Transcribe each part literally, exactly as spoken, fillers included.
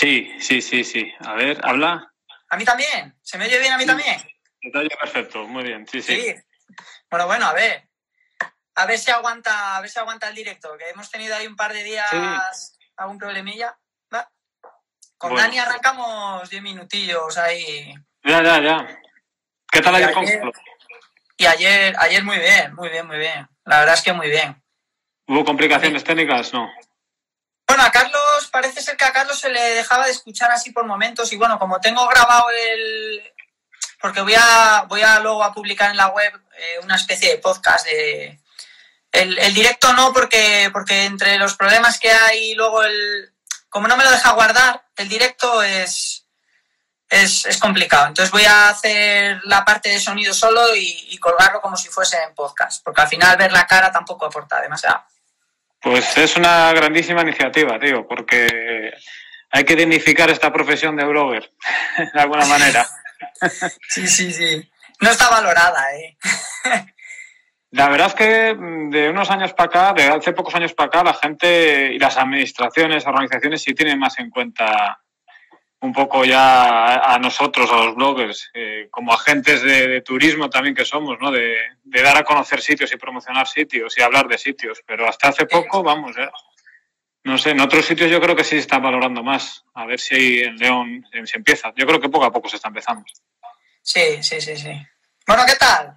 Sí, sí, sí, sí. A ver, habla. A mí también. ¿Se me oye bien a mí Sí. también? Te oye perfecto, muy bien, sí, sí. Sí. Bueno, bueno, a ver. A ver si aguanta, a ver si aguanta el directo, que hemos tenido ahí un par de días Sí. algún problemilla. Va. Con Bueno. Dani arrancamos diez minutillos ahí. Ya, ya, ya. ¿Qué tal Y ayer con ayer- Carlos? Y ayer, ayer muy bien, muy bien, muy bien. La verdad es que muy bien. ¿Hubo complicaciones técnicas? No. Bueno, a Carlos, parece ser que a Carlos se le dejaba de escuchar así por momentos y bueno, como tengo grabado el... Porque voy a, voy a luego a publicar en la web eh, una especie de podcast de... El, el directo no, porque, porque entre los problemas que hay y luego el... Como no me lo deja guardar, el directo es, es, es complicado. Entonces voy a hacer la parte de sonido solo y, y colgarlo como si fuese en podcast, porque al final ver la cara tampoco aporta demasiado. Pues es una grandísima iniciativa, tío, porque hay que dignificar esta profesión de blogger, de alguna manera. Sí, sí, sí. No está valorada, ¿eh? La verdad es que de unos años para acá, de hace pocos años para acá, la gente y las administraciones, organizaciones sí tienen más en cuenta un poco ya a nosotros, a los bloggers, eh, como agentes de, de turismo también que somos, ¿no? De, de dar a conocer sitios y promocionar sitios y hablar de sitios. Pero hasta hace poco, vamos, eh, no sé, en otros sitios yo creo que sí se está valorando más. A ver si en León se empieza. Yo creo que poco a poco se está empezando. Sí, sí, sí, sí. Bueno, ¿qué tal?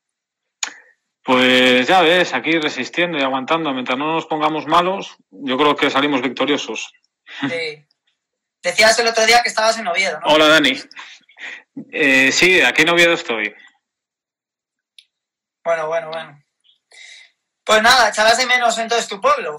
Pues ya ves, aquí resistiendo y aguantando. Mientras no nos pongamos malos, yo creo que salimos victoriosos. Sí. Decías el otro día que estabas en Oviedo, ¿no? Hola, Dani. Eh, sí, aquí en Oviedo estoy. Bueno, bueno, bueno. Pues nada, echabas de menos entonces tu pueblo.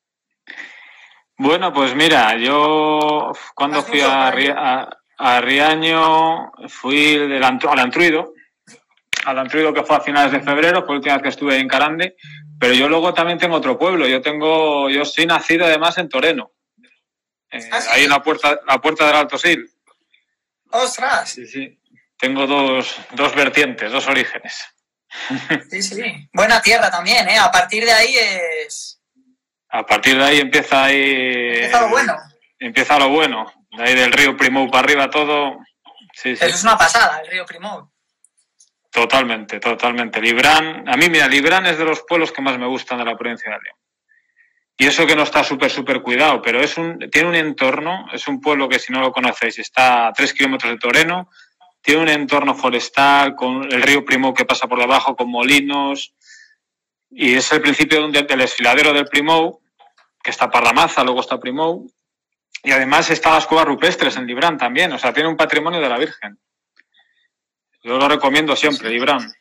Bueno, pues mira, yo cuando fui a, Ri- a, a Riaño, fui del Antru- al Antruido, al Antruido que fue a finales de febrero, fue la última vez que estuve en Carande, pero yo luego también tengo otro pueblo, yo tengo, yo soy nacido además en Toreno, eh, ¿Ah, sí? ahí en la puerta, la puerta del Alto Sil. ¡Ostras! Sí, sí. Tengo dos, dos vertientes, dos orígenes. Sí, sí. Buena tierra también, ¿eh? A partir de ahí es... A partir de ahí empieza ahí... Empieza lo bueno. Empieza lo bueno. De ahí del río Primou para arriba todo... Sí, sí. Eso es una pasada, el río Primou. Totalmente, totalmente. Librán... A mí, mira, Librán es de los pueblos que más me gustan de la provincia de León. Y eso que no está súper, súper cuidado, pero es un, tiene un entorno, es un pueblo que si no lo conocéis está a tres kilómetros de Toreno, tiene un entorno forestal con el río Primou que pasa por debajo con molinos y es el principio del, del desfiladero del Primou, que está Parramaza, luego está Primou y además están las cuevas rupestres en Librán también, o sea, tiene un patrimonio de la Virgen. Yo lo recomiendo siempre, Librán.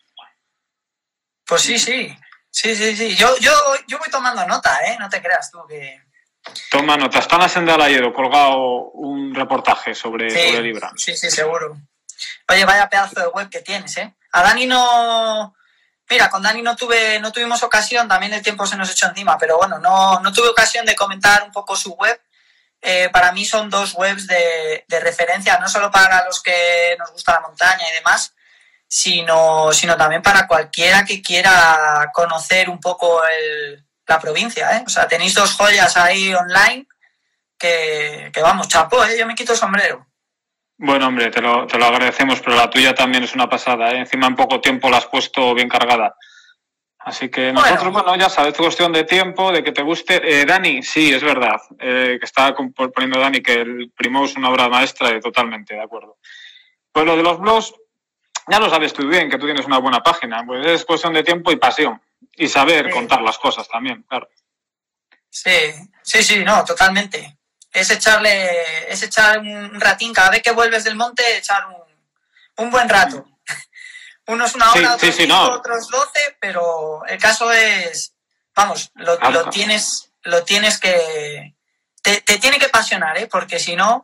Pues sí, sí. Sí, sí, sí. Yo, yo, yo voy tomando nota, ¿eh? No te creas tú que... Toma nota. Está en la senda del Alledo colgado un reportaje sobre, sí, sobre Librán. Sí, sí, seguro. Oye, vaya pedazo de web que tienes, ¿eh? A Dani no... Mira, con Dani no tuve, no tuvimos ocasión, también el tiempo se nos echó encima, pero bueno, no, no tuve ocasión de comentar un poco su web. Eh, para mí son dos webs de, de referencia, no solo para los que nos gusta la montaña y demás, sino, sino también para cualquiera que quiera conocer un poco el, la provincia, ¿eh? O sea, tenéis dos joyas ahí online que, que vamos, chapó, ¿eh? Yo me quito el sombrero. Bueno, hombre, te lo, te lo agradecemos, pero la tuya también es una pasada, ¿eh? Encima en poco tiempo la has puesto bien cargada. Así que nosotros, bueno, bueno ya sabes, es cuestión de tiempo, de que te guste. Eh, Dani, sí, es verdad, eh, que estaba poniendo Dani que el Primou es una obra maestra, y totalmente de acuerdo. Pues lo de los blogs, ya lo sabes tú bien, que tú tienes una buena página, pues es cuestión de tiempo y pasión, y saber sí. contar las cosas también, claro. Sí, sí, sí, no, totalmente. Es echarle, es echar un ratín, cada vez que vuelves del monte, echar un, un buen rato. Mm. Unos una hora, sí, otros sí, cinco, sí, no. otros doce, pero el caso es, vamos, lo, ah, lo tienes, lo tienes que, te, te tiene que apasionar, ¿eh? Porque si no...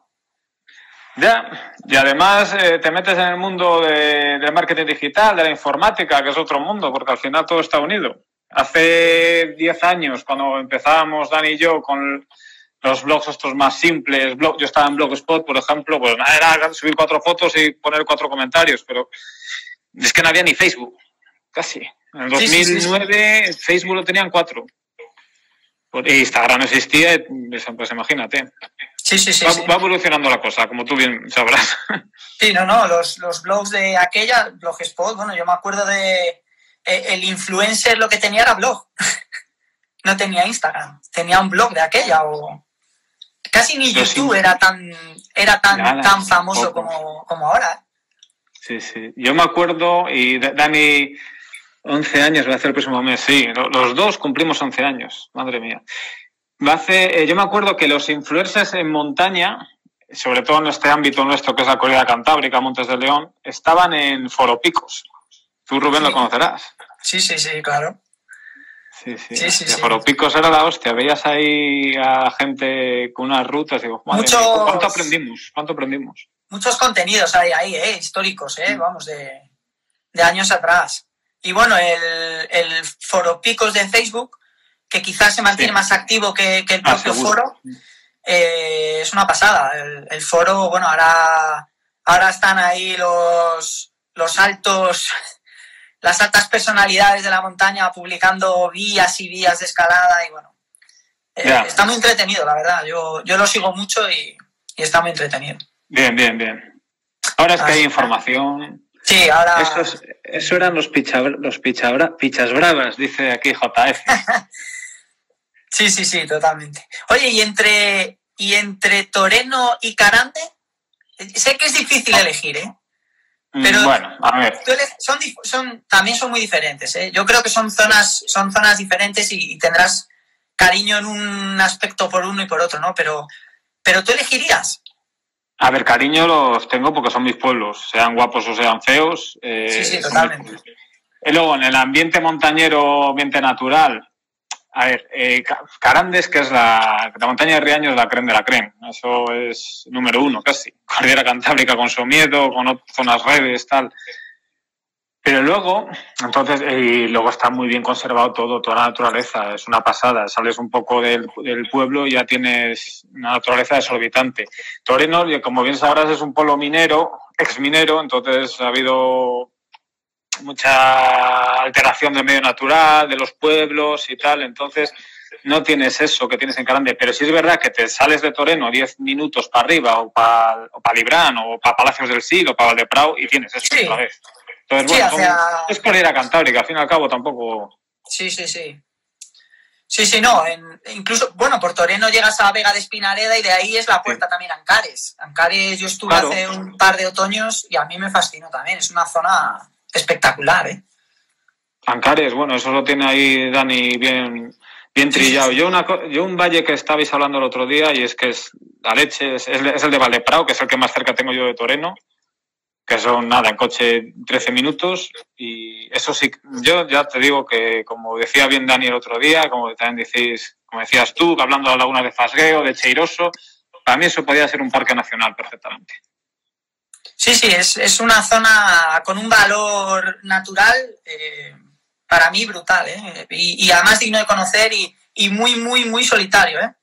Ya, y además eh, te metes en el mundo de, del marketing digital, de la informática, que es otro mundo, porque al final todo está unido. Hace diez años, cuando empezábamos Dani y yo con los blogs estos más simples, blog, yo estaba en Blogspot, por ejemplo, pues nada, era subir cuatro fotos y poner cuatro comentarios, pero es que no había ni Facebook, casi. En el dos mil nueve sí, sí, sí. Facebook lo tenían cuatro. E Instagram no existía, pues imagínate. Sí, sí, sí. Va, sí. va evolucionando la cosa, como tú bien sabrás. Sí, no, no, los, los blogs de aquella, Blogspot, bueno, yo me acuerdo de... El influencer lo que tenía era blog. No tenía Instagram, tenía un blog de aquella o... Casi ni YouTube sí. era tan era tan, Nada, tan famoso como, como ahora. Sí, sí. Yo me acuerdo, y Dani, once años va a hacer el próximo mes, sí. Los dos cumplimos once años, madre mía. Va a hacer, eh, yo me acuerdo que los influencers en montaña, sobre todo en este ámbito nuestro que es la Corrida Cantábrica, Montes de León, estaban en Foropicos. Tú, Rubén, sí. lo conocerás. Sí, sí, sí, claro. Sí, sí. sí, sí, sí. Foropicos era la hostia. Veías ahí a gente con unas rutas y digo, madre Muchos... mía, ¿cuánto aprendimos? ¿Cuánto aprendimos? Muchos contenidos hay ahí, ¿eh? Históricos, ¿eh? Vamos, de, de años atrás. Y bueno, el, el Foropicos de Facebook, que quizás se mantiene sí. más activo que, que el propio ah, foro, eh, es una pasada. El, el foro, bueno, ahora, ahora están ahí los, los altos... las altas personalidades de la montaña publicando vías y vías de escalada y bueno, eh, yeah. está muy entretenido, la verdad. Yo, yo lo sigo mucho y, y está muy entretenido. Bien, bien, bien. Ahora es que Así hay información. Sí, ahora... Estos, eso eran los, picha, los picha, pichas bravas, dice aquí J F. Sí, sí, sí, totalmente. Oye, ¿y entre, y entre Toreno y Carande? Sé que es difícil elegir, ¿eh? Pero bueno, a ver. Son, son, también son muy diferentes, ¿eh? Yo creo que son zonas, son zonas diferentes y, y tendrás cariño en un aspecto por uno y por otro, ¿no? Pero, pero ¿tú elegirías? A ver, cariño los tengo porque son mis pueblos, sean guapos o sean feos. Eh, sí, sí, totalmente. Y luego, en el ambiente montañero, ambiente natural, a ver, eh, Carandes, que es la, la montaña de Riaño, es la creme de la creme. Eso es número uno, casi. Cordillera Cantábrica con Somiedo, con zonas redes, tal. Pero luego, entonces, y luego está muy bien conservado todo, toda la naturaleza. Es una pasada. Sales un poco del, del pueblo y ya tienes una naturaleza desorbitante. Toreno, como bien sabrás, es un pueblo minero, ex-minero, entonces ha habido mucha alteración del medio natural, de los pueblos y tal, entonces no tienes eso que tienes en Carande, pero sí es verdad que te sales de Toreno diez minutos para arriba o para o pa Librán o para Palacios del Sil o para Valdeprao y tienes eso sí. otra vez. Entonces, bueno, sí, hacia... es Cordillera Cantábrica, al fin y al cabo tampoco... Sí, sí, sí. Sí, sí, no, en, incluso, bueno, por Toreno llegas a Vega de Espinareda y de ahí es la puerta sí. también a Ancares. Ancares yo estuve claro. hace un par de otoños y a mí me fascinó también, es una zona... espectacular, ¿eh? Ancares, bueno, eso lo tiene ahí Dani bien, bien trillado. Yo, una, yo un valle que estabais hablando el otro día y es que es la leche, es, es el de Valdeprao, que es el que más cerca tengo yo de Toreno, que son nada, en coche trece minutos y eso sí, yo ya te digo que como decía bien Dani el otro día, como también decís, como decías tú, hablando de la laguna de Fasgueo, de Cheiroso, para mí eso podría ser un parque nacional perfectamente. Sí, sí, es, es una zona con un valor natural eh, para mí brutal, ¿eh? Y, y además digno de conocer y, y muy, muy, muy solitario, ¿eh?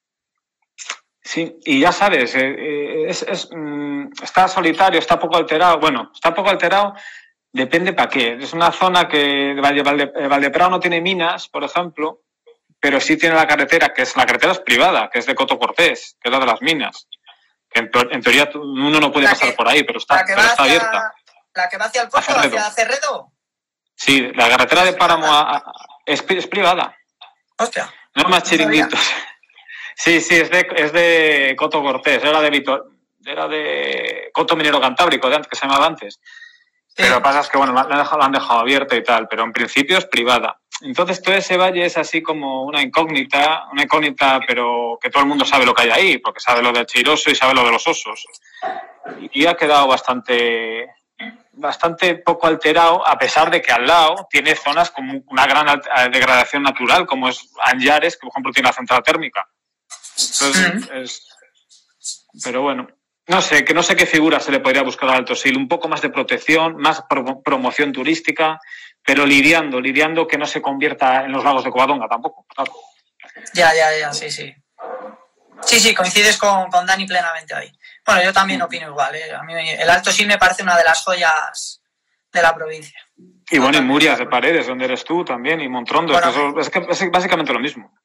Sí, y ya sabes, eh, es, es, mm, está solitario, está poco alterado, bueno, está poco alterado, depende para qué. Es una zona que Valde, Valde, Valdeprao no tiene minas, por ejemplo, pero sí tiene la carretera, que es la carretera es privada, que es de Coto Cortés, que es la de las minas. En, en teoría uno no puede la pasar que, por ahí, pero está, pero está hacia, abierta. ¿La que va hacia el Pozo, hacia, hacia Cerredo? Sí, la carretera de Páramo a, a, es, es privada. Hostia. No es más chiringuitos. Sí, sí, es de, es de Coto Cortés, era de Vitor, era de Coto Minero Cantábrico, de antes, que se llamaba antes. Sí. Pero lo que pasa es que, bueno, la, la, han dejado abierta y tal, pero en principio es privada. Entonces todo ese valle es así como una incógnita, una incógnita, pero que todo el mundo sabe lo que hay ahí, porque sabe lo del Cheiroso y sabe lo de los osos. Y ha quedado bastante, bastante poco alterado, a pesar de que al lado tiene zonas con una gran degradación natural, como es Anllares, que por ejemplo tiene la central térmica. Entonces, mm. es, pero bueno, no sé, que no sé qué figura se le podría buscar al Alto Sil, un poco más de protección, más pro, promoción turística, pero lidiando, lidiando que no se convierta en los lagos de Covadonga tampoco. Claro. Ya, ya, ya, sí, sí. Sí, sí, coincides con, con Dani plenamente ahí. Bueno, yo también opino igual, ¿eh? A mí el Alto Sil me parece una de las joyas de la provincia. Y bueno, y Murias de Paredes, donde eres tú también, y Montrondo, bueno, es, que eso, es que es básicamente lo mismo.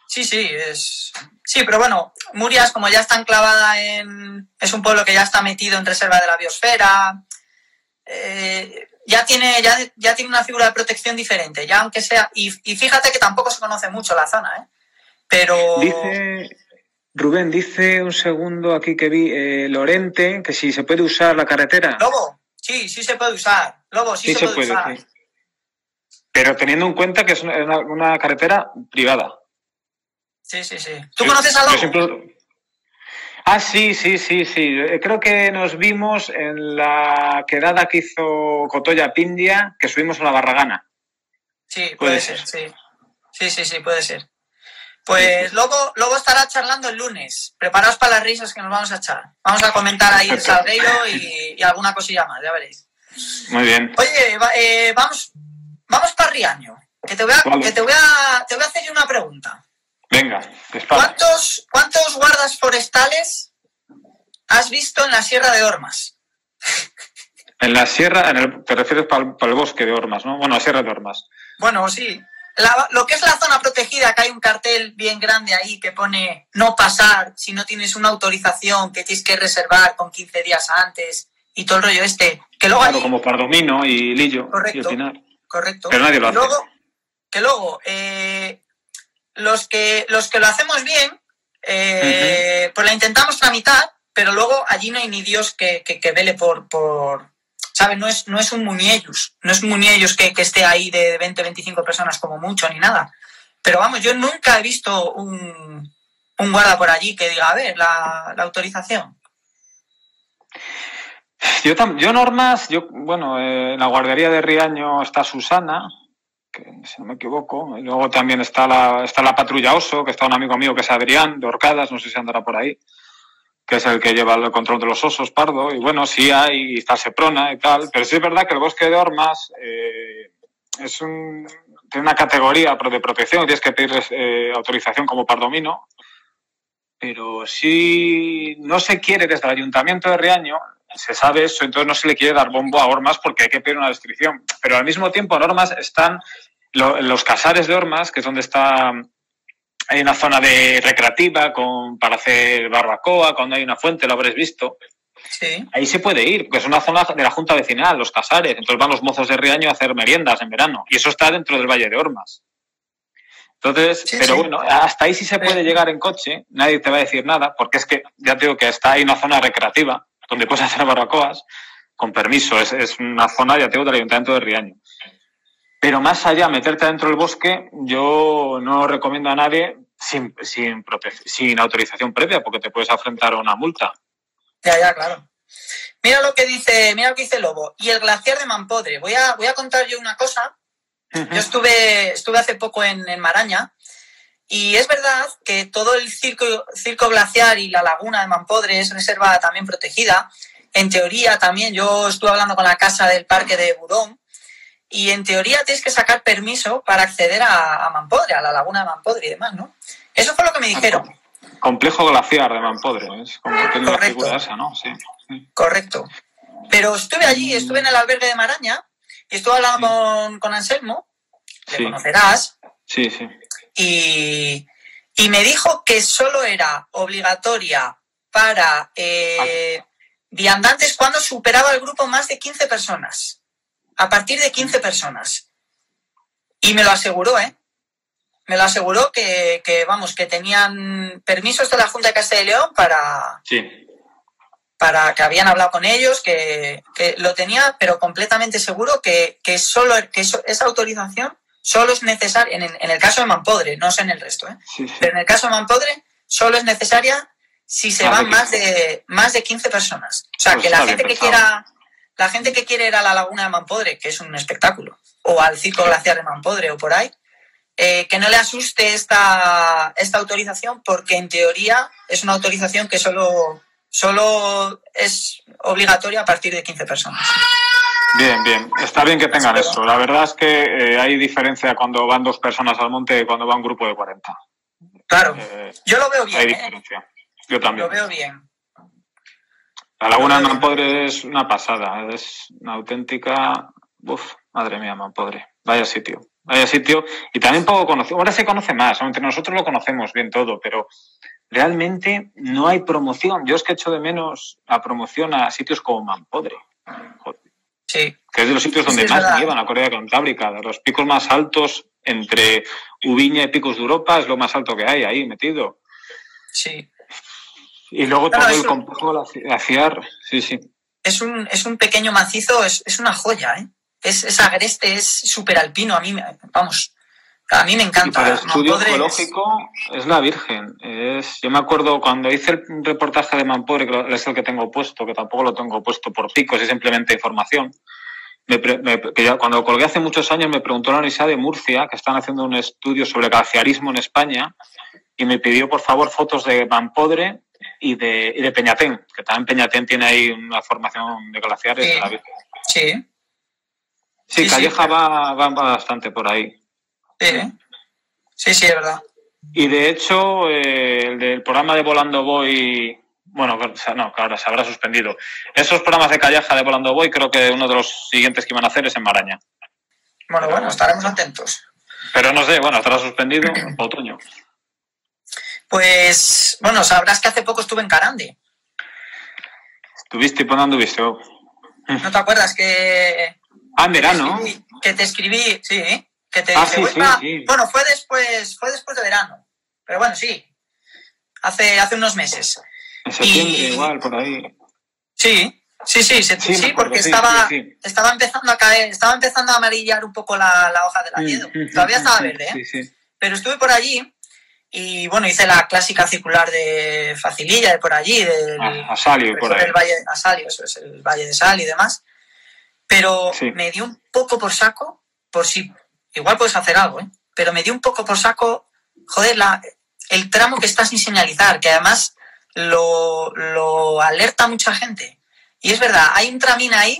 Sí, sí, es... Sí, pero bueno, Murias, como ya está enclavada en... Es un pueblo que ya está metido en reserva de la biosfera, eh, ya, tiene, ya, ya tiene una figura de protección diferente, ya aunque sea... Y, y fíjate que tampoco se conoce mucho la zona, ¿eh? Pero... Dice... Rubén, dice un segundo aquí que vi, eh, Lorente, que si se puede usar la carretera. Lobo, sí, sí se puede usar. Lobo, sí, sí se, se puede, puede usar. Sí. Pero teniendo en cuenta que es una, una carretera privada. Sí, sí, sí. ¿Tú yo, conoces a Lobo? Siempre... Ah, sí, sí, sí, sí. Creo que nos vimos en la quedada que hizo Cotoya Pindia, que subimos a la Barragana. Sí, puede, puede ser, ser, sí. Sí, sí, sí, puede ser. Pues Lobo, Lobo estará charlando el lunes. Preparaos para las risas que nos vamos a echar. Vamos a comentar ahí el Salgueiro y, y alguna cosilla más, ya veréis. Muy bien. Oye, eh, vamos, vamos para Riaño. Que te voy a, vale. que te voy a, te voy a hacer yo una pregunta. Venga, ¿Cuántos, ¿Cuántos guardas forestales has visto en la Sierra de Ormas? En la sierra, en el, te refieres para el, para el bosque de Ormas, ¿no? Bueno, la Sierra de Ormas. Bueno, sí. La, lo que es la zona protegida, que hay un cartel bien grande ahí que pone no pasar si no tienes una autorización que tienes que reservar con quince días antes y todo el rollo este. Que luego claro, allí... como Pardomino y Lillo. Correcto, y el Pinar. Correcto. Pero nadie lo hace. Luego, que luego, eh, los, que, los que lo hacemos bien, eh, uh-huh. pues la intentamos tramitar, pero luego allí no hay ni Dios que, que, que vele por... por ¿sabes? No es, no es un Muniellos, no es un Muniellos que, que esté ahí de veinte, veinticinco personas como mucho, ni nada. Pero vamos, yo nunca he visto un, un guarda por allí que diga, a ver, la, la autorización. Yo, yo normas, yo, bueno, eh, en la guardería de Riaño está Susana, que si no me equivoco, y luego también está la, está la patrulla Oso, que está un amigo mío que es Adrián, de Orcadas, no sé si andará por ahí, que es el que lleva el control de los osos, Pardo, y bueno, sí hay, está Seprona y tal, pero sí es verdad que el bosque de Ormas eh, es un, tiene una categoría de protección, tienes que pedir eh, autorización como Pardomino, pero sí no se quiere desde el Ayuntamiento de Riaño, se sabe eso, entonces no se le quiere dar bombo a Ormas porque hay que pedir una restricción, pero al mismo tiempo en Ormas están lo, los casares de Ormas, que es donde está... Hay una zona de recreativa con, para hacer barbacoa, cuando hay una fuente, lo habréis visto. Sí. Ahí se puede ir, porque es una zona de la Junta Vecinal, los casares. Entonces van los mozos de Riaño a hacer meriendas en verano. Y eso está dentro del Valle de Ormas. Entonces, sí, pero sí. bueno, hasta ahí sí se puede llegar en coche, nadie te va a decir nada, porque es que, ya te digo que está ahí una zona recreativa, donde puedes hacer barbacoas, con permiso. Es, es una zona, ya te digo, del Ayuntamiento de Riaño. Pero más allá, meterte dentro del bosque, yo no recomiendo a nadie sin, sin, sin autorización previa, porque te puedes afrontar a una multa. Ya, ya, claro. Mira lo que dice, mira lo que dice Lobo. Y el glaciar de Mampodre. Voy a, voy a contar yo una cosa. Uh-huh. Yo estuve, estuve hace poco en, en Maraña, y es verdad que todo el circo, circo glaciar y la laguna de Mampodre es reserva también protegida. En teoría también, yo estuve hablando con la casa del parque de Burón, y en teoría tienes que sacar permiso para acceder a, a Mampodre, a la laguna de Mampodre y demás, ¿no? Eso fue lo que me dijeron. Complejo glaciar de Mampodre, es como que tiene la figura esa, ¿no? Sí. sí. Correcto. Pero estuve allí, estuve en el albergue de Maraña y estuve hablando sí. con, con Anselmo, le sí. conocerás. Sí, sí. Y, y me dijo que solo era obligatoria para eh, viandantes cuando superaba el grupo más de quince personas. A partir de quince personas. Y me lo aseguró, ¿eh? Me lo aseguró que, que, vamos, que tenían permisos de la Junta de Castilla y León para... Sí. Para que habían hablado con ellos, que, que lo tenía, pero completamente seguro que, que solo que eso, esa autorización solo es necesaria, en el, en el caso de Mampodre, no sé en el resto, ¿eh? Sí, sí. Pero en el caso de Mampodre solo es necesaria si se ah, van de más de, más de quince personas. O sea, pues que la gente que pensado. quiera... La gente que quiere ir a la laguna de Mampodre, que es un espectáculo, o al circo glaciar de Mampodre o por ahí, eh, que no le asuste esta, esta autorización, porque en teoría es una autorización que solo, solo es obligatoria a partir de quince personas. Bien, bien. Está bien que tengan eso. La verdad es que eh, hay diferencia cuando van dos personas al monte y cuando va un grupo de cuarenta. Claro. Eh, Yo lo veo bien. Hay diferencia. ¿eh? Yo también. Lo veo bien. La laguna de Mampodre es una pasada, es una auténtica... Uf, madre mía, Mampodre. Vaya sitio. vaya sitio. Y también poco conocido. Ahora se conoce más, entre nosotros lo conocemos bien todo, pero realmente no hay promoción. Yo es que echo de menos la promoción a sitios como Mampodre. Joder. Sí. Que es de los sitios donde sí, más nievan, la Cordillera Cantábrica, de los picos más altos entre Ubiña y Picos de Europa, es lo más alto que hay ahí metido. Sí. Y luego no, todo no, el un, complejo glaciar, sí, sí. Es un, es un pequeño macizo, es, es una joya, ¿eh? Es, es agreste, es súper alpino, a mí, vamos, a mí me encanta. Y para el estudio Mampodre geológico es... es la Virgen. Es, yo me acuerdo cuando hice el reportaje de Mampodre, que es el que tengo puesto, que tampoco lo tengo puesto por picos, es simplemente información. Me, me, que ya, cuando colgué hace muchos años me preguntó la Universidad de Murcia, que están haciendo un estudio sobre glaciarismo en España, y me pidió por favor fotos de Mampodre y de, y de Peñatén, que también Peñatén tiene ahí una formación de glaciares. Sí, de la Virgen. Sí. Sí, sí, Calleja sí, va, va bastante por ahí. Sí, sí, sí, es verdad. Y de hecho, eh, el del programa de Volando Voy, bueno, no, que ahora se habrá suspendido. Esos programas de Calleja de Volando Voy, creo que uno de los siguientes que iban a hacer es en Maraña. Bueno, Pero, bueno, estaremos atentos. Pero no sé, bueno, estará suspendido otoño. Pues, bueno, sabrás que hace poco estuve en Carande. ¿Estuviste y por dónde anduviste? ¿No te acuerdas que... Ah, en verano. Que te escribí, que te escribí sí, que te ah, dije, sí, sí, a... sí. Bueno, fue después, fue después de verano. Pero bueno, sí. Hace, hace unos meses. En septiembre y... igual, por ahí. Sí, sí, sí, sí, sí, sí porque sí, estaba, sí, sí. estaba empezando a caer, estaba empezando a amarillar un poco la, la hoja del hayedo. Mm, Todavía mm, estaba mm, verde, ¿eh? Sí, sí. Pero estuve por allí y, bueno, hice la clásica circular de Facililla, de por allí, del ah, Asalio, por ahí. El Valle, Asalio, eso es, el Valle de Sal y demás. Pero sí. me dio un poco por saco, por si, igual puedes hacer algo, ¿eh? Pero me dio un poco por saco, joder, la, el tramo que está sin señalizar, que además lo, lo alerta mucha gente. Y es verdad, hay un tramín ahí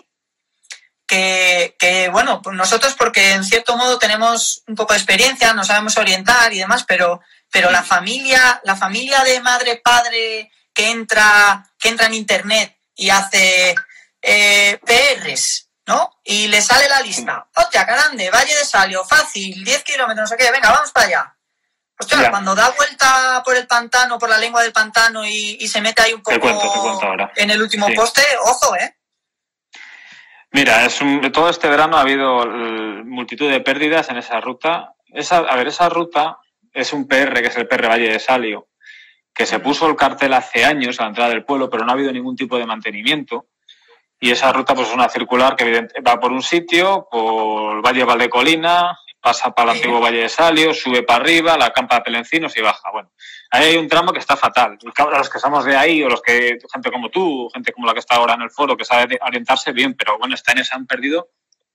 que, que, bueno, pues nosotros porque en cierto modo tenemos un poco de experiencia, nos sabemos orientar y demás, pero, pero la familia, la familia de madre, padre que entra, que entra en internet y hace eh, P Rs, ¿no? Y le sale la lista. Hostia, Carande, Valle de Salio, fácil, diez kilómetros, no sé qué, venga, vamos para allá. Hostia, ya. Cuando da vuelta por el pantano, por la lengua del pantano y, y se mete ahí un poco te cuento, te cuento ahora. En el último sí. poste, ojo, ¿eh? Mira, es un, todo este verano ha habido multitud de pérdidas en esa ruta. Esa, a ver, esa ruta es un P R, que es el P R Valle de Salio, que se puso el cartel hace años a la entrada del pueblo, pero no ha habido ningún tipo de mantenimiento. Y esa ruta pues es una circular que evidentemente va por un sitio, por el Valle Valdecolina, pasa para el antiguo Valle de Salio, sube para arriba, la campa de Pelencinos y baja. Bueno, ahí hay un tramo que está fatal. Los que somos de ahí, o los que, gente como tú, gente como la que está ahora en el foro, que sabe orientarse bien, pero bueno, está en esa han perdido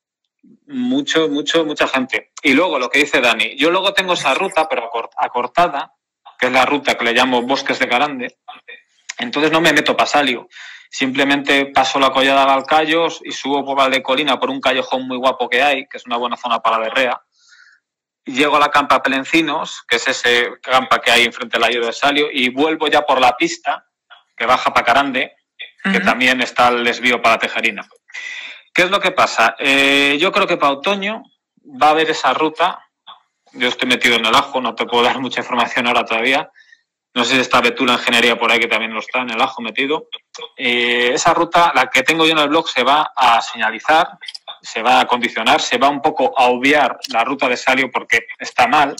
mucho, mucho, mucha gente. Y luego lo que dice Dani, yo luego tengo esa ruta, pero acortada, que es la ruta que le llamo Bosques de Carande, entonces no me meto para Salio. Simplemente paso la collada de Alcayos y subo por Valdecolina por un callejón muy guapo que hay, que es una buena zona para la berrea. Llego a la campa Pelencinos, que es ese campa que hay enfrente del Ayo de Salio, y vuelvo ya por la pista, que baja para Carande, que uh-huh. también está el desvío para Tejerina. ¿Qué es lo que pasa? Eh, yo creo que para otoño va a haber esa ruta. Yo estoy metido en el ajo, no te puedo dar mucha información ahora todavía. No sé si está Betula Ingeniería por ahí, que también lo está en el ajo metido. Eh, esa ruta, la que tengo yo en el blog, se va a señalizar, se va a acondicionar, se va un poco a obviar la ruta de Salio porque está mal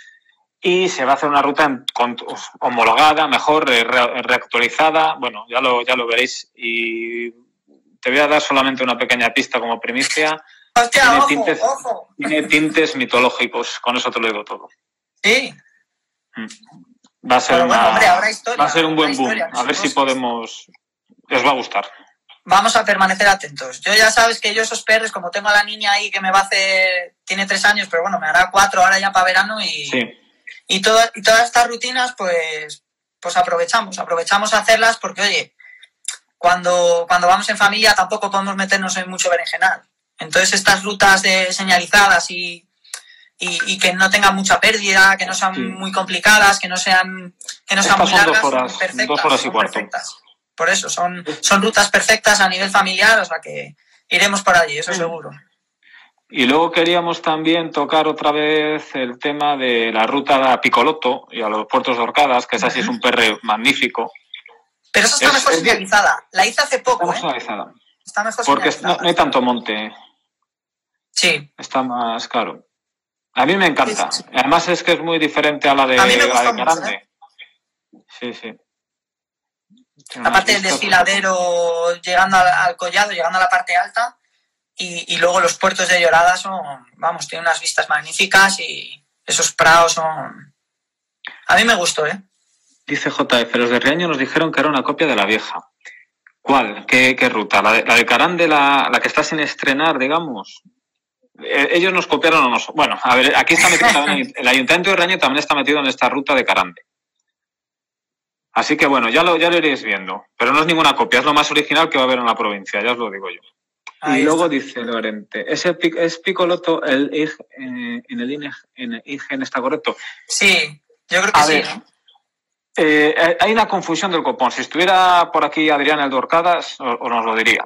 y se va a hacer una ruta en, con, homologada, mejor, re, reactualizada. Bueno, ya lo, ya lo veréis. Y te voy a dar solamente una pequeña pista como primicia. Hostia, tiene, ojo, tintes, ojo. tiene tintes mitológicos, con eso te lo digo todo. Sí. Mm. Va a ser, bueno, una, bueno, hombre, habrá historia, va a ser un buen boom. Historia, a ver si podemos... Les va a gustar. Vamos a permanecer atentos. Yo ya sabes que yo esos P Rs, como tengo a la niña ahí que me va a hacer... Tiene tres años, pero bueno, me hará cuatro ahora ya para verano y... Sí. Y, todo, y todas estas rutinas, pues, pues aprovechamos. Aprovechamos a hacerlas porque, oye, cuando, cuando vamos en familia tampoco podemos meternos en mucho berenjenal. Entonces estas rutas de señalizadas y... Y, y que no tengan mucha pérdida, que no sean sí. muy complicadas, que no sean, que no sean muy largas, dos horas, son perfectas. Dos horas y son cuarto. Perfectas. Por eso, son, son rutas perfectas a nivel familiar, o sea que iremos por allí, eso seguro. Y luego queríamos también tocar otra vez el tema de la ruta a Picoloto y a los puertos de Orcadas, que esa sí es un perre magnífico. Pero esa está es, mejor es señalizada. La hice hace poco, está ¿eh? Señalizada. Está mejor Porque señalizada. no, no hay tanto monte. Sí. Está más claro. A mí me encanta. Sí, sí, sí. Además es que es muy diferente a la de, a mí me la de mucho, Carande. ¿eh? Sí, sí. Aparte del desfiladero llegando al, al collado, llegando a la parte alta, y, y luego los puertos de Llorada son, vamos, tienen unas vistas magníficas y esos prados son... A mí me gustó, ¿eh? Dice J F, los de Riaño nos dijeron que era una copia de la vieja. ¿Cuál? ¿Qué, qué ruta? ¿La de, la de Carande, la, la que está sin estrenar, digamos? Eh, ellos nos copiaron o nos... Bueno, a ver, aquí está metido también, el Ayuntamiento de Riaño también está metido en esta ruta de Carande. Así que bueno, ya lo, ya lo iréis viendo. Pero no es ninguna copia, es lo más original que va a haber en la provincia, ya os lo digo yo. Ahí y luego está. Dice Lorente, ¿ese es Picoloto el I G, eh, en el I N E, en el I G N está correcto? Sí, yo creo que a sí. Ver, eh, hay una confusión del copón. Si estuviera por aquí Adrián el de Orcadas, os, os lo diría.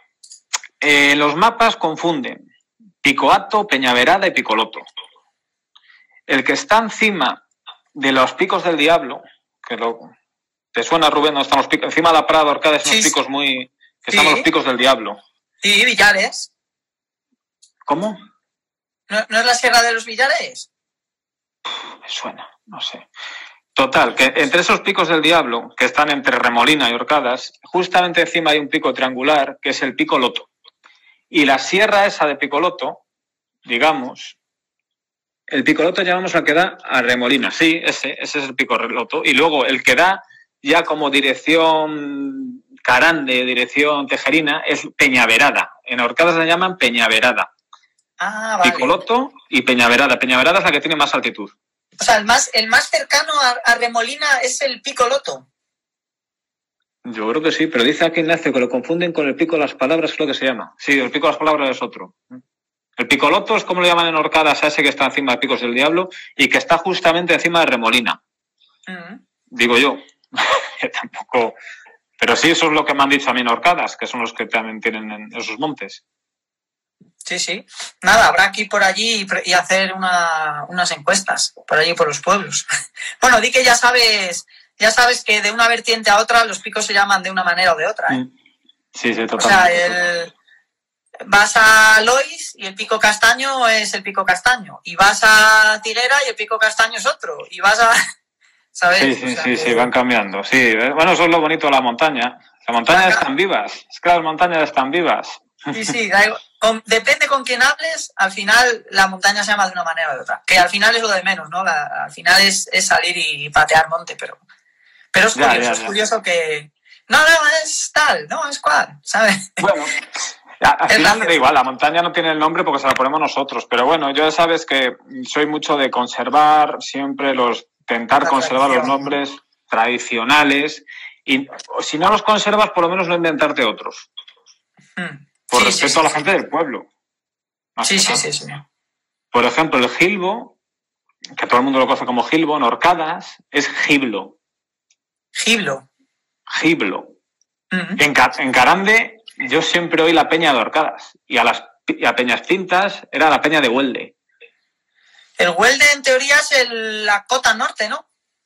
Eh, los mapas confunden Picoato, Peñaverada y Picoloto. El que está encima de los Picos del Diablo, que lo... ¿Te suena, Rubén? ¿No están los picos? Encima de la Prada de Orcadas, sí, unos picos muy... que sí. Están los Picos del Diablo. Sí, Villares. ¿Cómo? ¿No, ¿No es la Sierra de los Villares? Me suena, no sé. Total, que entre esos Picos del Diablo, que están entre Remolina y Orcadas, justamente encima hay un pico triangular, que es el Pico Loto. Y la sierra esa de Picoloto, digamos, el Picoloto llamamos al que da a Remolina. Sí, ese, ese es el Pico Loto. Y luego el que da ya como dirección Carande, dirección Tejerina, es Peñaverada. En Orcadas la llaman Peñaverada. Ah, vale. Picoloto y Peñaverada. Peñaverada es la que tiene más altitud. O sea, el más, el más cercano a, a Remolina es el Pico Loto. Yo creo que sí, pero dice aquí Ignacio que lo confunden con el Pico de las Palabras, creo que se llama. Sí, el Pico de las Palabras es otro. El Picoloto es como lo llaman en Orcadas a ese que está encima de Picos del Diablo y que está justamente encima de Remolina. Uh-huh. Digo yo. Tampoco... Pero sí, eso es lo que me han dicho a mí en Orcadas, que son los que también tienen en esos montes. Sí, sí. Nada, habrá que ir por allí y hacer una, unas encuestas, por allí por los pueblos. Bueno, di que ya sabes, ya sabes que de una vertiente a otra los picos se llaman de una manera o de otra, ¿eh? Sí, sí, totalmente. O sea, el... vas a Lois y el pico castaño es el pico castaño. Y vas a Tiguera y el pico castaño es otro. Y vas a... ¿Sabes? Sí, sí, o sea, sí, que... sí, van cambiando. Sí, bueno, eso es lo bonito de la montaña. Las montañas Acá... están vivas. Es que las montañas están vivas. Sí, sí, con, depende con quién hables, al final la montaña se llama de una manera o de otra. Que al final es lo de menos, ¿no? La, al final es, es salir y patear monte, pero, pero es curioso, ya, ya, ya. es curioso que... No, no, es tal, no, es cual, ¿sabes? Bueno, al final da igual, la montaña no tiene el nombre porque se la ponemos nosotros, pero bueno, yo ya sabes que soy mucho de conservar siempre los... intentar la conservar tradición. Los nombres tradicionales y si no los conservas, por lo menos no inventarte otros. Hmm. Por sí, respeto sí, sí, a la gente sí. del pueblo. Sí, sí, sí, sí. Por ejemplo, el Gilbo, que todo el mundo lo conoce como Gilbo, en Orcadas, es Giblo. Giblo. Giblo. Uh-huh. En, en Carande, yo siempre oí la peña de Orcadas. Y a las y a Peñas Tintas era la peña de Huelde. El Huelde, en teoría, es el, la cota norte, ¿no?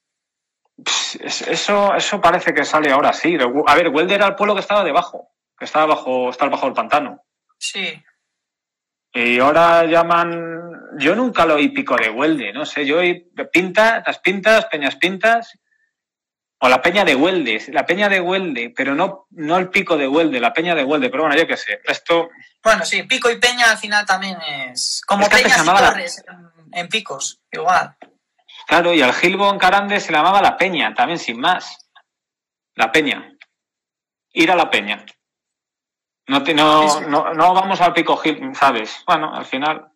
Eso, eso parece que sale ahora, sí. A ver, Huelde era el pueblo que estaba debajo. Que estaba bajo, está bajo el pantano. Sí. Y ahora llaman... Yo nunca lo oí Pico de Huelde, no sé. Yo oí Pinta, las Pintas, Peñas Pintas, o la Peña de Huelde. La Peña de Huelde, pero no, no el Pico de Huelde, la Peña de Huelde. Pero bueno, yo qué sé. Esto... Bueno, sí, Pico y Peña al final también es... Como es que Peñas y Torres la... en, en Picos, igual. Claro, y al Gilbo en Carande se le llamaba la Peña, también sin más. La Peña. Ir a la Peña. No, te, no, no, no vamos al Pico Gil, ¿sabes? Bueno, al final...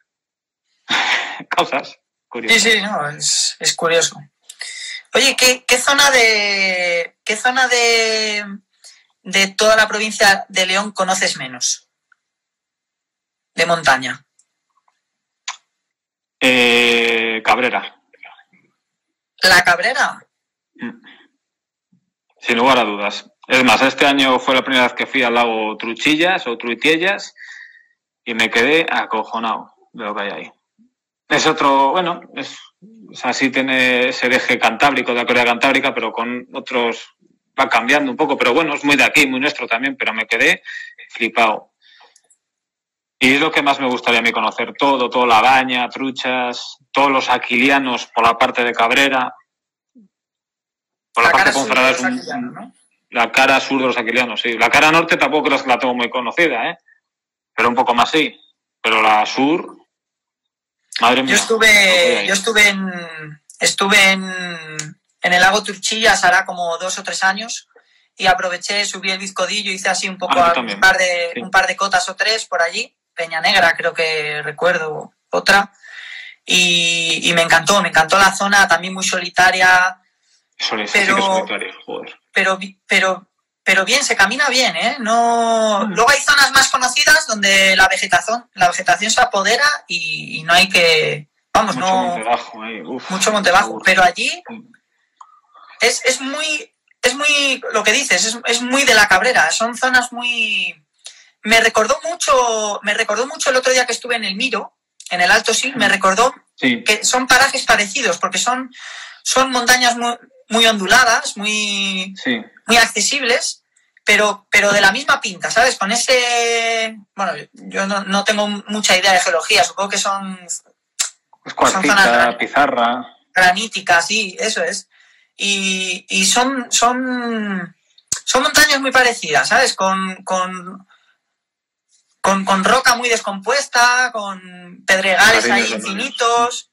Cosas curiosas. Sí, sí, no, es, es curioso. Oye, ¿qué, qué zona de... ¿Qué zona de... de toda la provincia de León conoces menos? De montaña. Eh, Cabrera. ¿La Cabrera? Sin lugar a dudas. Es más, este año fue la primera vez que fui al lago Truchillas o Truitiellas y me quedé acojonado de lo que hay ahí. Es otro, bueno, es, o sea, sí tiene ese eje cantábrico de la Corea Cantábrica, pero con otros va cambiando un poco, pero bueno, es muy de aquí, muy nuestro también, pero me quedé flipado. Y es lo que más me gustaría a mí conocer, todo, todo la Baña, Truchas, todos los aquilianos por la parte de Cabrera. Por la, la parte de Ponferrada es un, ¿no? La cara sur de los aquilianos, sí. La cara norte tampoco creo que la tengo muy conocida, ¿eh? Pero un poco más sí. Pero la sur, madre mía. Yo estuve, yo estuve en, estuve en, en el lago Turchillas hará como dos o tres años y aproveché, subí el Vizcodillo, hice así un poco ah, un par de, sí. un par de cotas o tres por allí. Peña Negra, creo que recuerdo otra, y, y me encantó, me encantó la zona, también muy solitaria, Sol, pero, sí solitaria, joder. pero, pero, pero bien, se camina bien, ¿eh? No, mm. Luego hay zonas más conocidas donde la vegetación, la vegetación se apodera y, y no hay que, vamos, mucho no, monte bajo, eh. Uf, mucho monte bajo, pero allí es, es muy, es muy, lo que dices, es, es muy de la Cabrera, son zonas muy... Me recordó mucho, me recordó mucho el otro día que estuve en el Miro, en el Alto Sil, me recordó sí. que son parajes parecidos, porque son, son montañas muy, muy onduladas, muy, sí. muy accesibles, pero, pero de la misma pinta, ¿sabes? Con ese... Bueno, yo no, no tengo mucha idea de geología, supongo que son... Es cuarcita, pizarra... Graníticas, sí, eso es. Y, y son, son, son montañas muy parecidas, ¿sabes? Con... con Con, con roca muy descompuesta, con pedregales ahí infinitos.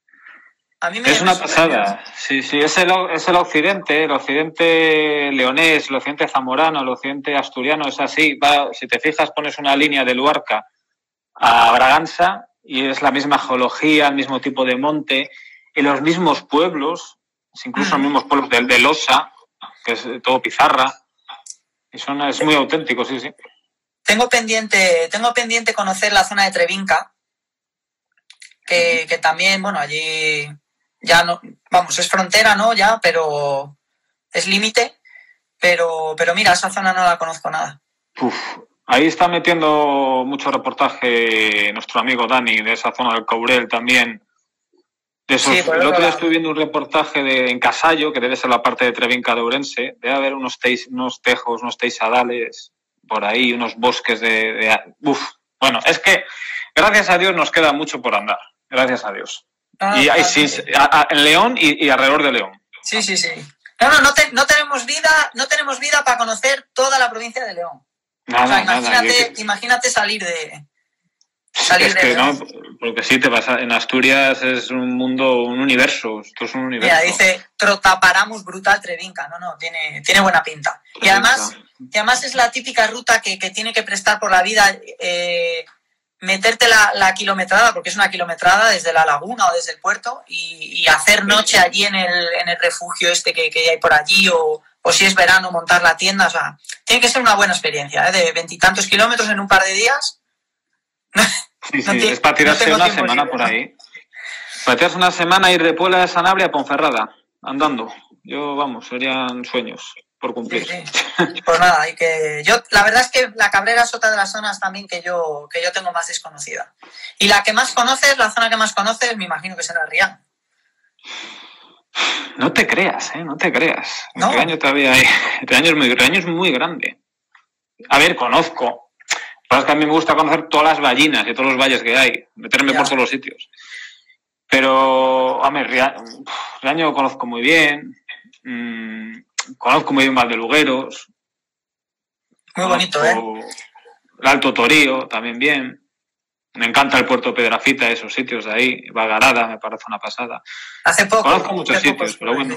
A mí me es una pasada. Sí, sí, es el, es el occidente, el occidente leonés, el occidente zamorano, el occidente asturiano, es así. Va, si te fijas, pones una línea de Luarca a Braganza y es la misma geología, el mismo tipo de monte, y los mismos pueblos, incluso mm. los mismos pueblos de, de Losa, que es todo pizarra, y son, es muy auténtico, sí, sí. Tengo pendiente, tengo pendiente conocer la zona de Trevinca, que, que también, bueno, allí ya no, vamos, es frontera, ¿no? Ya, pero es límite, pero, pero mira, esa zona no la conozco nada. Uf, ahí está metiendo mucho reportaje nuestro amigo Dani, de esa zona del Courel también. De esos, sí, el otro día estuve viendo un reportaje de, en Casallo, que debe ser la parte de Trevinca de Ourense, debe haber unos, teis, unos tejos, unos teisadales... por ahí, unos bosques de, de... Uf, bueno, es que gracias a Dios nos queda mucho por andar, gracias a Dios. Ah, y hay sí, a, a, en León y, y alrededor de León. Sí, sí, sí. No, no, no, te, no tenemos vida, no tenemos vida para conocer toda la provincia de León. Nada, o sea, imagínate, nada, que... imagínate salir de... Salir es de que León. no, porque sí, te vas a, en Asturias es un mundo, un universo, esto es un universo. Mira, dice, Trotaparamus brutal Trevinca, no, no, tiene, tiene buena pinta. Trevinca. Y además... Y además es la típica ruta que, que tiene que prestar por la vida, eh, meterte la, la kilometrada, porque es una kilometrada desde la laguna o desde el puerto, y, y hacer noche allí en el, en el refugio este que, que hay por allí, o, o si es verano, montar la tienda. O sea, tiene que ser una buena experiencia, ¿eh? De veintitantos kilómetros en un par de días. Sí, sí, no es para tirarse no una semana libre, por ahí. Para tirarse una semana, ir de Puebla de Sanabria a Ponferrada, andando. Yo, vamos, serían sueños por cumplir. Sí, sí. Pues nada, hay que... Yo, la verdad es que la Cabrera es otra de las zonas también que yo, que yo tengo más desconocida. Y la que más conoces, la zona que más conoces, me imagino que será Rián. No te creas, ¿eh? No te creas. ¿No? Riaño todavía hay... Riaño es muy, Riaño es muy grande. A ver, conozco. Pero es que a mí me gusta conocer todas las ballinas y todos los valles que hay. Meterme ya por todos los sitios. Pero, a ver, Riaño conozco muy bien. Mmm... Conozco muy bien Valdelugueros. Muy bonito, ¿eh? El Alto Torío, también bien. Me encanta el Puerto Pedrafita, esos sitios de ahí. Vagarada, me parece una pasada. Hace poco. Conozco muchos hace sitios, poco, pero bueno.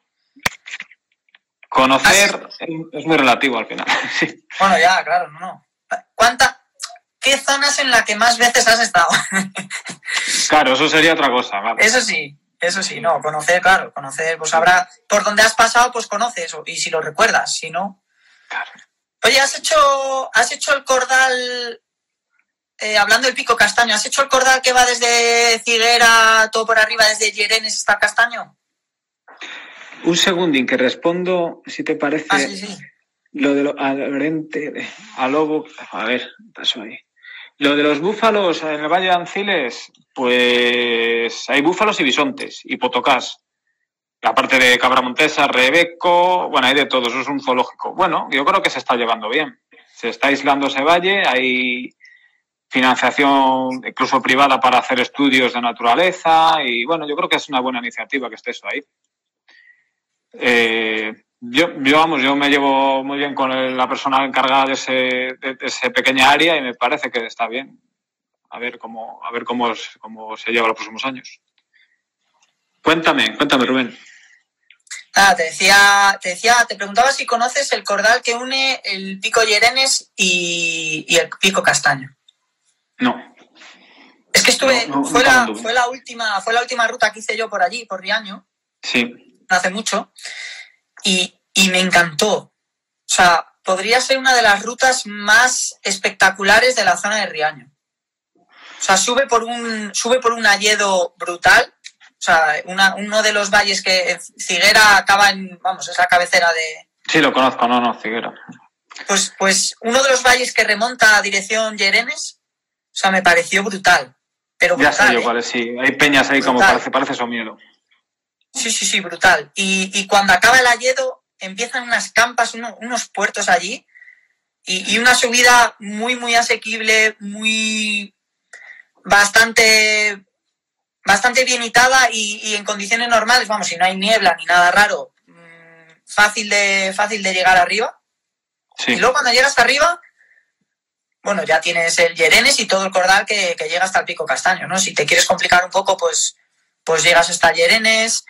Conocer ¿Así? Es muy relativo al final. Sí. Bueno, ya, claro, no, no. ¿Cuánta, ¿Qué zonas en las que más veces has estado? Claro, eso sería otra cosa. Vale. Eso sí. Eso sí, no, conocer, claro, conocer, pues habrá, por donde has pasado, pues conoces, y si lo recuerdas, si no... Claro. Oye, ¿has hecho, has hecho el cordal, eh, hablando del Pico Castaño, ¿has hecho el cordal que va desde Ciguera, todo por arriba, desde Llerenes hasta Castaño? Un segundín, que respondo, si te parece, ah, sí, sí. Lo de lo, al frente, a Lobo, a ver, paso ahí. Lo de los búfalos en el Valle de Anciles, pues hay búfalos y bisontes y potocás. Aparte de cabra montesa, rebeco, bueno, hay de todo, eso es un zoológico. Bueno, yo creo que se está llevando bien. Se está aislando ese valle, hay financiación incluso privada para hacer estudios de naturaleza y, bueno, yo creo que es una buena iniciativa que esté eso ahí. Eh, yo, yo, vamos, yo me llevo muy bien con el, la persona encargada de ese, de, de ese pequeña área y me parece que está bien. A ver cómo, a ver cómo, cómo se lleva los próximos años. Cuéntame, cuéntame, Rubén. Ah, te decía, te decía, te preguntaba si conoces el cordal que une el Pico Llerenes y, y el Pico Castaño. No. Es que estuve, no, no, fue, la, fue la última, fue la última ruta que hice yo por allí, por Riaño. Sí. No hace mucho. Y, y me encantó. O sea, podría ser una de las rutas más espectaculares de la zona de Riaño. O sea, sube por un, sube por un hayedo brutal. O sea, una, uno de los valles que Ciguera acaba en, vamos, es la cabecera de... Sí, lo conozco, no, no, Ciguera. Pues, pues uno de los valles que remonta a dirección Llerenes, o sea, me pareció brutal. Pero brutal, ya sé yo ¿eh? cuál es, sí. Hay peñas ahí brutal. Como parece, parece Somiedo. Sí, sí, sí, brutal. Y, y cuando acaba el hayedo, empiezan unas campas, uno, unos puertos allí, y, y una subida muy, muy asequible, muy... bastante... bastante bien hitada y, y en condiciones normales, vamos, si no hay niebla ni nada raro, mmm, fácil de fácil de llegar arriba. Sí. Y luego cuando llegas hasta arriba, bueno, ya tienes el Llerenes y todo el cordal que, que llega hasta el Pico Castaño, ¿no? Si te quieres complicar un poco, pues, pues llegas hasta el Llerenes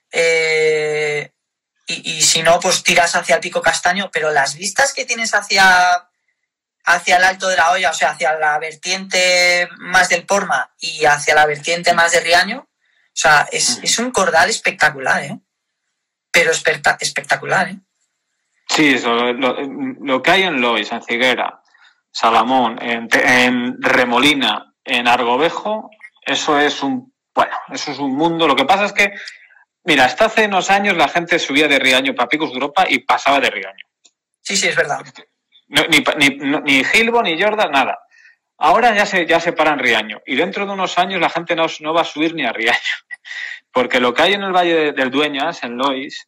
eh, y, y si no, pues tiras hacia el Pico Castaño, pero las vistas que tienes hacia... hacia el Alto de la Hoya, o sea, hacia la vertiente más del Porma y hacia la vertiente más de Riaño, o sea, es, es un cordal espectacular, ¿eh? Pero especta espectacular, ¿eh? Sí, eso, lo, lo que hay en Lois, en Ciguera, Salamón, en, en Remolina, en Argovejo, eso es un, bueno, eso es un mundo. Lo que pasa es que, mira, hasta hace unos años la gente subía de Riaño para Picos de Europa y pasaba de Riaño. Sí, sí, es verdad. No, ni, ni, ni Gilbo, ni Jordan, nada. Ahora ya se, ya se para en Riaño. Y dentro de unos años la gente no, no va a subir ni a Riaño. Porque lo que hay en el Valle de, del Dueñas, en Lois,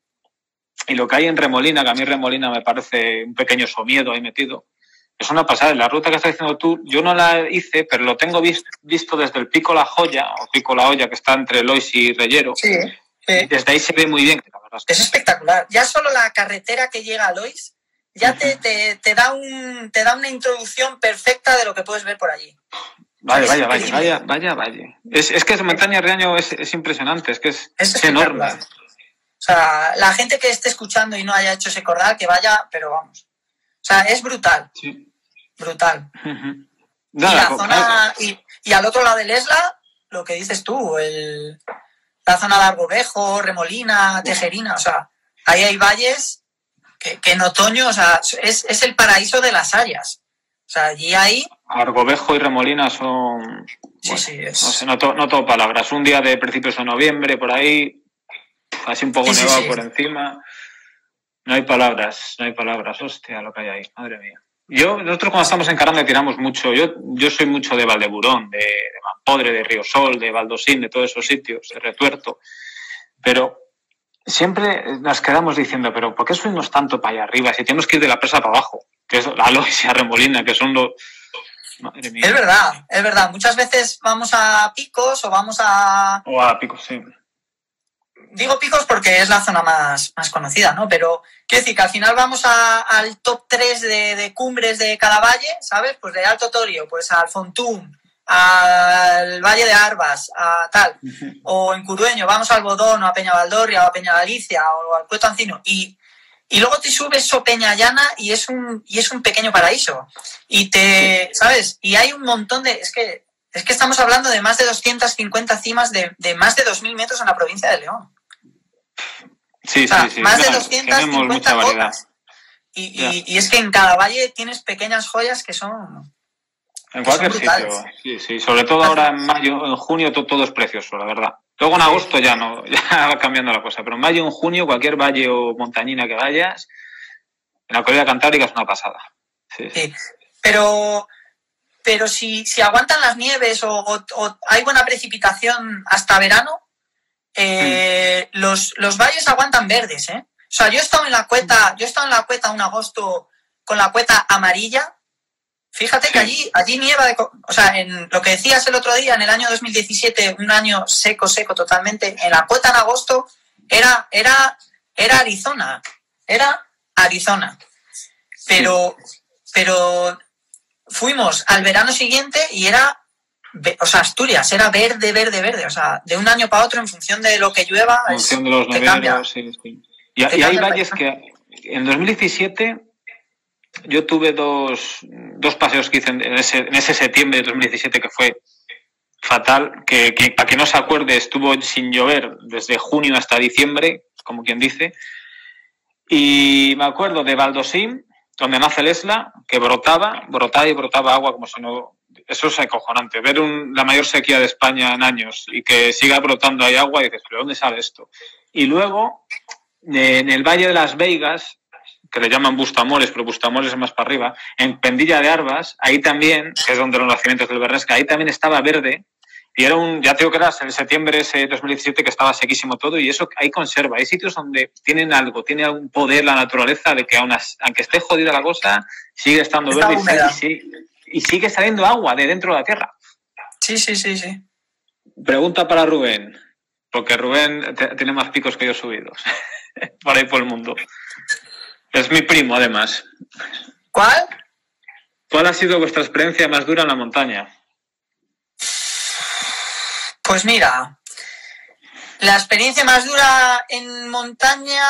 y lo que hay en Remolina, que a mí Remolina me parece un pequeño somiedo ahí metido, es una pasada. La ruta que estás diciendo tú, yo no la hice, pero lo tengo visto, visto desde el Pico La Joya, o Pico La Hoya, que está entre Lois y Reyero. Sí, sí. Desde ahí se ve muy bien. La verdad. Es espectacular. Ya solo la carretera que llega a Lois ya te, te, te, da un, te da una introducción perfecta de lo que puedes ver por allí. Vaya, vaya, vaya, vaya, vaya, vaya. Es, es que es montaña Riaño es, es impresionante, es que es, es, es enorme. O sea, la gente que esté escuchando y no haya hecho ese cordal, que vaya, pero vamos. O sea, es brutal. Sí. Brutal. Uh-huh. Y, la zona, y, y al otro lado del Esla, lo que dices tú, el, la zona de Argovejo, Remolina, Tejerina, o sea, ahí hay valles que, que en otoño, o sea, es, es el paraíso de las áreas. O sea, allí hay... Argovejo y Remolina son... Sí, bueno, sí, es... No sé, no, to, no todo palabras. Un día de principios de noviembre, por ahí, así un poco sí, nevado sí, sí. por encima. No hay palabras, no hay palabras. Hostia, lo que hay ahí, madre mía. Yo, nosotros cuando estamos en Caranda tiramos mucho. Yo, yo soy mucho de Valdeburón, de, de Mampodre, de Río Sol, de Valdosín, de todos esos sitios, de Retuerto. Pero siempre nos quedamos diciendo, pero ¿por qué subimos tanto para allá arriba si tenemos que ir de la presa para abajo? Que es la Lois y a Remolina, que son los... Madre mía. Es verdad, es verdad. Muchas veces vamos a Picos o vamos a... O a Picos, sí. Digo Picos porque es la zona más, más conocida, ¿no? Pero quiero decir que al final vamos a, al top tres de, de cumbres de cada valle, ¿sabes? Pues de Alto Torio, pues al Fontún, al Valle de Arbas, a tal. Uh-huh. O en Curueño, vamos al Bodón, o a Peña Valdorria, o a Peña Galicia, o al Cueto Ancino. Y, y luego te subes a Peñallana y es un, y es un pequeño paraíso. Y te, ¿sabes? Y hay un montón de... Es que, es que estamos hablando de más de doscientas cincuenta cimas de, de más de dos mil metros en la provincia de León. Sí, o sea, sí, sí. Más claro, de doscientas cincuenta cotas. Y, y, y es que en cada valle tienes pequeñas joyas que son... En cualquier sitio, sí, sí. Sobre todo ahora en mayo, en junio todo, todo es precioso, la verdad. Luego en agosto ya no, ya va cambiando la cosa. Pero en mayo, en junio, cualquier valle o montañina que vayas, en la Corrida Cantábrica es una pasada. Sí, sí. sí. Pero, pero si, si aguantan las nieves o, o, o hay buena precipitación hasta verano, eh, mm. los, los valles aguantan verdes, ¿eh? O sea, yo he estado en la cueta, yo he estado en la cueta un agosto con la cueta amarilla. Fíjate sí. que allí, allí nieva, de, o sea, en lo que decías el otro día, en el año dos mil diecisiete, un año seco, seco totalmente, en la cueta en agosto era, era, era Arizona, era Arizona. Pero, sí. pero fuimos al verano siguiente y era, o sea, Asturias, era verde, verde, verde, o sea, de un año para otro en función de lo que llueva. En función de los neveros, sí, sí. Y, y hay valles que en dos mil diecisiete yo tuve dos, dos paseos que hice en ese, en ese septiembre de dos mil diecisiete que fue fatal, que, que para que no se acuerde estuvo sin llover desde junio hasta diciembre, como quien dice, y me acuerdo de Valdosín, donde nace el Esla, que brotaba, brotaba y brotaba agua como si no... Eso es acojonante, ver un, la mayor sequía de España en años y que siga brotando ahí agua y dices, ¿pero dónde sale esto? Y luego, en el Valle de las Veigas, que le llaman Bustamores, pero Bustamores es más para arriba, en Pendilla de Arbas, ahí también, que es donde los nacimientos del Bernesga, ahí también estaba verde, y era un, ya te digo que era en septiembre ese dos mil diecisiete que estaba sequísimo todo, y eso ahí conserva. Hay sitios donde tienen algo, tiene algún poder la naturaleza de que aun as, aunque esté jodida la cosa, sigue estando Está verde y sigue, y sigue saliendo agua de dentro de la tierra. Sí, sí, sí, sí. Pregunta para Rubén, porque Rubén tiene más picos que yo subidos, por ahí por el mundo. Es mi primo, además. ¿Cuál? ¿Cuál ha sido vuestra experiencia más dura en la montaña? Pues mira, la experiencia más dura en montaña,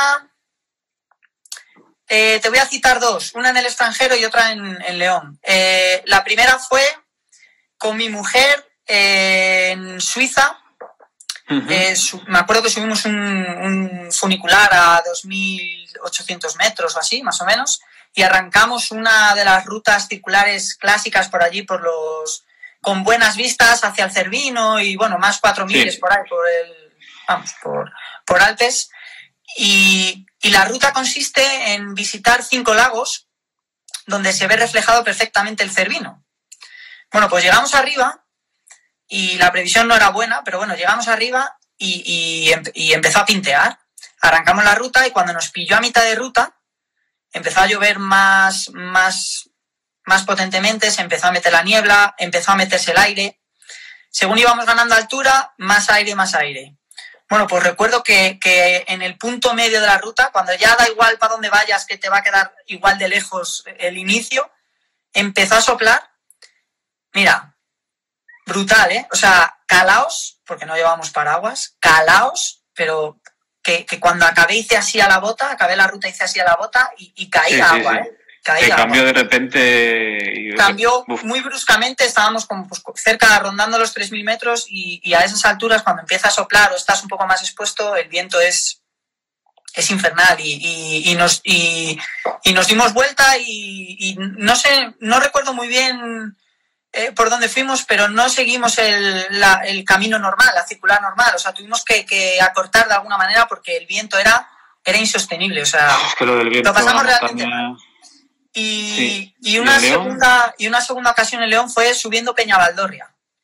eh, te voy a citar dos, una en el extranjero y otra en, en León. Eh, la primera fue con mi mujer eh, en Suiza. Uh-huh. Eh, su, me acuerdo que subimos un, un funicular a dos mil ochocientos metros o así, más o menos, y arrancamos una de las rutas circulares clásicas por allí, por los con buenas vistas hacia el Cervino y, bueno, más cuatro miles sí. por ahí, por el, vamos, por, por Alpes. Y, y la ruta consiste en visitar cinco lagos donde se ve reflejado perfectamente el Cervino. Bueno, pues llegamos arriba y la previsión no era buena, pero bueno, llegamos arriba y, y, y empezó a pintear. Arrancamos la ruta y cuando nos pilló a mitad de ruta, empezó a llover más, más, más potentemente, se empezó a meter la niebla, empezó a meterse el aire. Según íbamos ganando altura, más aire, más aire. Bueno, pues recuerdo que, que en el punto medio de la ruta, cuando ya da igual para dónde vayas, que te va a quedar igual de lejos el inicio, empezó a soplar. Mira, brutal, ¿eh? O sea, calaos, porque no llevamos paraguas, calaos, pero que, que cuando acabé hice así a la bota, acabé la ruta hice así a la bota y, y caía sí, agua, sí, sí. ¿eh? Caía que agua. Cambió de repente. Y... Cambió Uf. muy bruscamente, estábamos como pues, cerca, rondando los tres mil metros y, y a esas alturas, cuando empieza a soplar o estás un poco más expuesto, el viento es, es infernal y, y, y, nos, y, y nos dimos vuelta y, y no sé, no recuerdo muy bien eh, por dónde fuimos, pero no seguimos el, la, el camino normal, la circular normal, o sea, tuvimos que, que acortar de alguna manera porque el viento era, era insostenible, o sea, es que lo, del viento lo pasamos realmente mal. Y, sí. y, una ¿Y, segunda, y una segunda ocasión en León fue subiendo Peñavaldorria.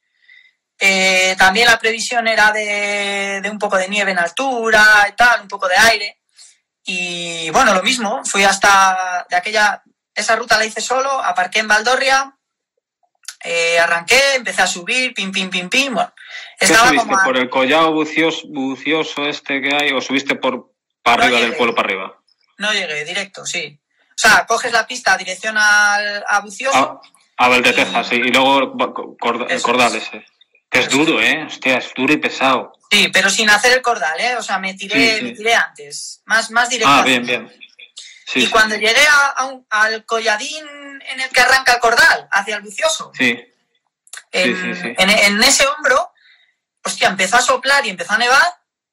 Eh, también la previsión era de, de un poco de nieve en altura y tal, un poco de aire. Y bueno, lo mismo, fui hasta de aquella, esa ruta la hice solo, aparqué en Valdorria, eh, arranqué, empecé a subir, pim, pim, pim, pim. Bueno, estaba ¿Qué subiste? Como a... ¿Por el collado bucioso, bucioso este que hay o subiste por para no arriba llegué, del pueblo para arriba? No llegué, directo, sí. O sea, coges la pista dirección al, a Bucioso. A, a Valdetejas, y, sí, y luego corda, el cordal ese. Que es duro, ¿eh? Hostia, es duro y pesado. Sí, pero sin hacer el cordal, ¿eh? O sea, me tiré, sí, sí. Me tiré antes. Más, más directo. Ah, bien, bien. Sí, y sí, cuando sí. llegué a, a un, al colladín en el que arranca el cordal, hacia el Bucioso. Sí. En, sí, sí, sí. En, en ese hombro, hostia, empezó a soplar y empezó a nevar.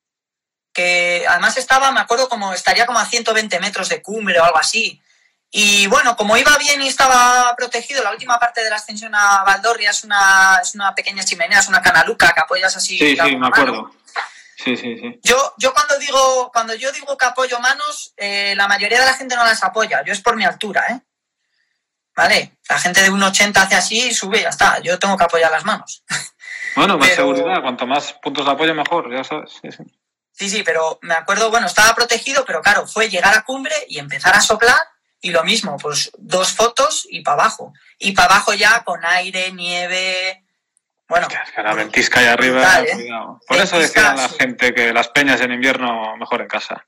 Que además estaba, me acuerdo, como estaría como a ciento veinte metros de cumbre o algo así. Y bueno, como iba bien y estaba protegido, la última parte de la ascensión a Valdorria es una, es una pequeña chimenea, es una canaluca que apoyas así. Sí, sí, me acuerdo. Mano. Sí, sí, sí. Yo, yo cuando digo, cuando yo digo que apoyo manos, eh, la mayoría de la gente no las apoya. Yo es por mi altura, ¿eh? ¿vale? La gente de uno ochenta hace así y sube y ya está. Yo tengo que apoyar las manos. Bueno, más Pero... seguridad, cuanto más puntos de apoyo mejor, ya sabes. Sí, sí. sí, sí, pero me acuerdo, bueno, estaba protegido, pero claro, fue llegar a cumbre y empezar a soplar y lo mismo, pues dos fotos y para abajo. Y para abajo ya con aire, nieve... Bueno, es que la ventisca ahí arriba, brutal, ¿eh? Cuidado. Por ventisca, eso decían la sí. gente que las peñas en invierno mejor en casa.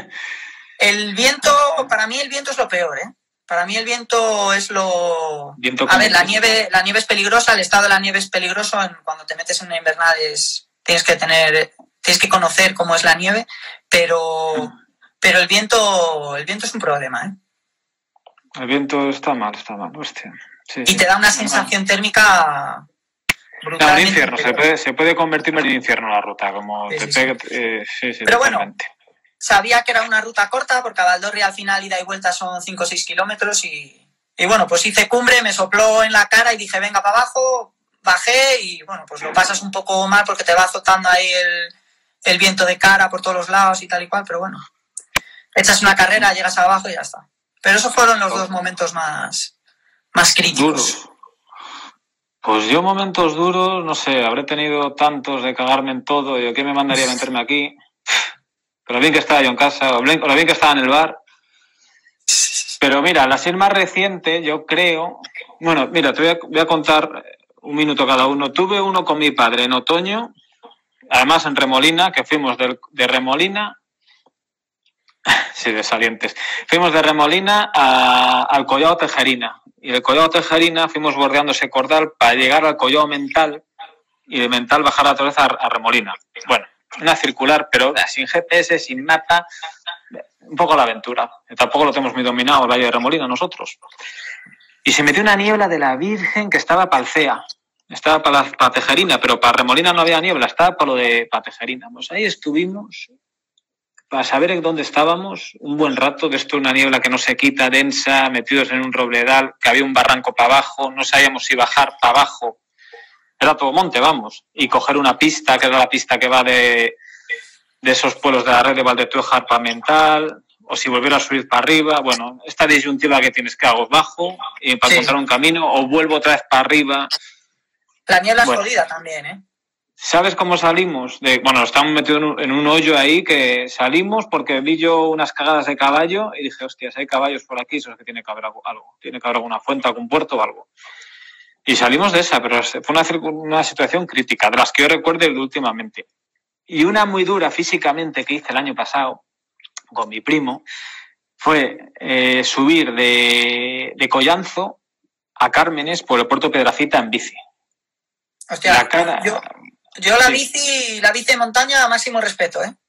El viento, para mí el viento es lo peor, ¿eh? Para mí el viento es lo... Viento a ver, la viento. nieve, la nieve es peligrosa, el estado de la nieve es peligroso. En, cuando te metes en una invernal es, tienes que tener, tienes que conocer cómo es la nieve, pero, pero el viento, el viento es un problema, ¿eh? El viento está mal, está mal, hostia. Sí, y sí. te da una sensación térmica brutal. No, un infierno, se puede, se puede convertir en un infierno la ruta, como sí, te sí, pegue. sí. Eh, sí, sí, pero totalmente. Bueno, sabía que era una ruta corta porque a Valdorri al final ida y vuelta son cinco o seis kilómetros y, y bueno, pues hice cumbre, me sopló en la cara y dije venga para abajo, bajé y bueno, pues lo pasas un poco mal porque te va azotando ahí el, el viento de cara por todos los lados y tal y cual, pero bueno, echas una carrera, llegas abajo y ya está. Pero esos fueron los dos momentos más, más críticos. Duros. Pues yo momentos duros, no sé, habré tenido tantos de cagarme en todo, yo qué me mandaría a meterme aquí. Pero bien que estaba yo en casa, o bien, o bien que estaba en el bar. Pero mira, la serie más reciente, yo creo... Bueno, mira, te voy a, voy a contar un minuto cada uno. Tuve uno con mi padre en otoño, además en Remolina, que fuimos de, de Remolina... Sí, de Salientes. Fuimos de Remolina a, al Collao Tejerina. Y del Collao Tejerina fuimos bordeando ese cordal para llegar al Collao Mental y de Mental bajar otra vez a, a Remolina. Bueno, una circular, pero sin G P S, sin mapa, un poco la aventura. Tampoco lo tenemos muy dominado el Valle de Remolina nosotros. Y se metió una niebla de la Virgen que estaba para Alcea. Estaba para, la, para Tejerina, pero para Remolina no había niebla, estaba para lo de para Tejerina. Pues ahí estuvimos... para saber dónde estábamos, un buen rato, de esto una niebla que no se quita, densa, metidos en un robledal, que había un barranco para abajo, no sabíamos si bajar para abajo, era todo monte, vamos, y coger una pista, que era la pista que va de, de esos pueblos de la red de Valdetuejar para Mental, o si volver a subir para arriba, bueno, esta disyuntiva que tienes que hago bajo, y para sí. encontrar un camino, o vuelvo otra vez para arriba. La niebla es bueno. jodida también, ¿eh? ¿Sabes cómo salimos? De, bueno, estamos metidos en un, en un hoyo ahí que salimos porque vi yo unas cagadas de caballo y dije, hostias, hay caballos por aquí, eso es que tiene que haber algo, algo. Tiene que haber alguna fuente, algún puerto o algo. Y salimos de esa, pero fue una, una situación crítica, de las que yo recuerdo últimamente. Y una muy dura físicamente que hice el año pasado con mi primo fue eh, subir de, de Collanzo a Cármenes por el puerto Pedrafita en bici. Hostia, la cara... Yo... Yo la sí. bici, la bici de montaña, máximo respeto, ¿eh?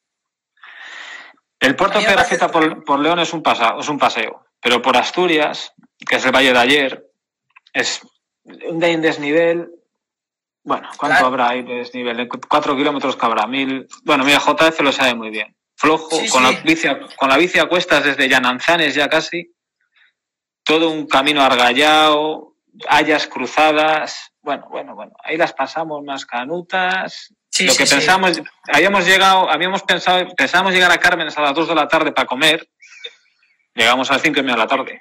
El puerto Pedrafita parece... por, por León es un, paseo, es un paseo, pero por Asturias, que es el Valle de Ayer, es un desnivel. Bueno, ¿cuánto claro. habrá ahí de desnivel? Cuatro kilómetros que habrá, mil. Bueno, mira, J F lo sabe muy bien. Flojo, sí, con, sí. La bici, con la bici a cuestas desde Llananzanes ya casi. Todo un camino argallado, hayas cruzadas. Bueno, bueno, bueno, ahí las pasamos más canutas. Sí, Lo que sí, pensamos, sí. habíamos llegado, habíamos pensado, pensábamos llegar a Cármenes a las dos de la tarde para comer. Llegamos a las cinco y media de la tarde.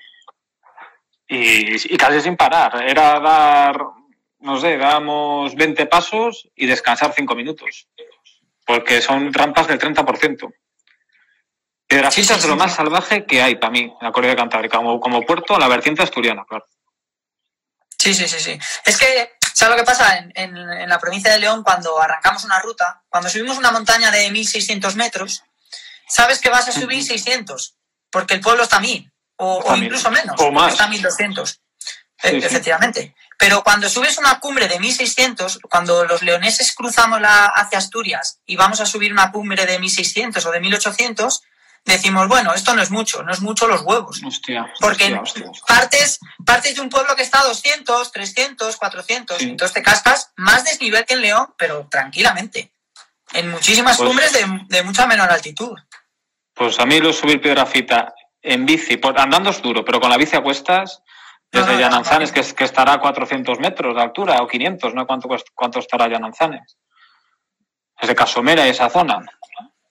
Y, y casi sin parar. Era dar, no sé, dábamos veinte pasos y descansar cinco minutos. Porque son rampas del treinta por ciento. Piedrafita sí, sí, es de lo sí, más sí. salvaje que hay para mí, en la Correa de Cantábrica. Como, como puerto, la vertiente asturiana, claro. Sí, sí, sí, sí. Es que, ¿sabes lo que pasa? En, en, en la provincia de León, cuando arrancamos una ruta, cuando subimos una montaña de mil seiscientos metros, sabes que vas a subir seiscientos, porque el pueblo está a mil, o, o incluso menos, o más. Está a mil doscientos, sí, e- efectivamente. Sí. Pero cuando subes una cumbre de mil seiscientos, cuando los leoneses cruzamos la, hacia Asturias y vamos a subir una cumbre de mil seiscientos o de mil ochocientos, decimos, bueno, esto no es mucho, no es mucho los huevos. Hostia, porque hostia, hostia. Partes, partes de un pueblo que está a doscientos, trescientos, cuatrocientos, sí. Entonces te cascas más desnivel que en León, pero tranquilamente. En muchísimas pues, cumbres de, de mucha menor altitud. Pues a mí lo subir Piedrafita en bici, por, andando es duro, pero con la bici a cuestas, desde no, no, Llananzanes, no, no. Que, que estará a cuatrocientos metros de altura, o quinientos, ¿no? ¿Cuánto, cuánto estará Llananzanes? Desde Casomera y esa zona.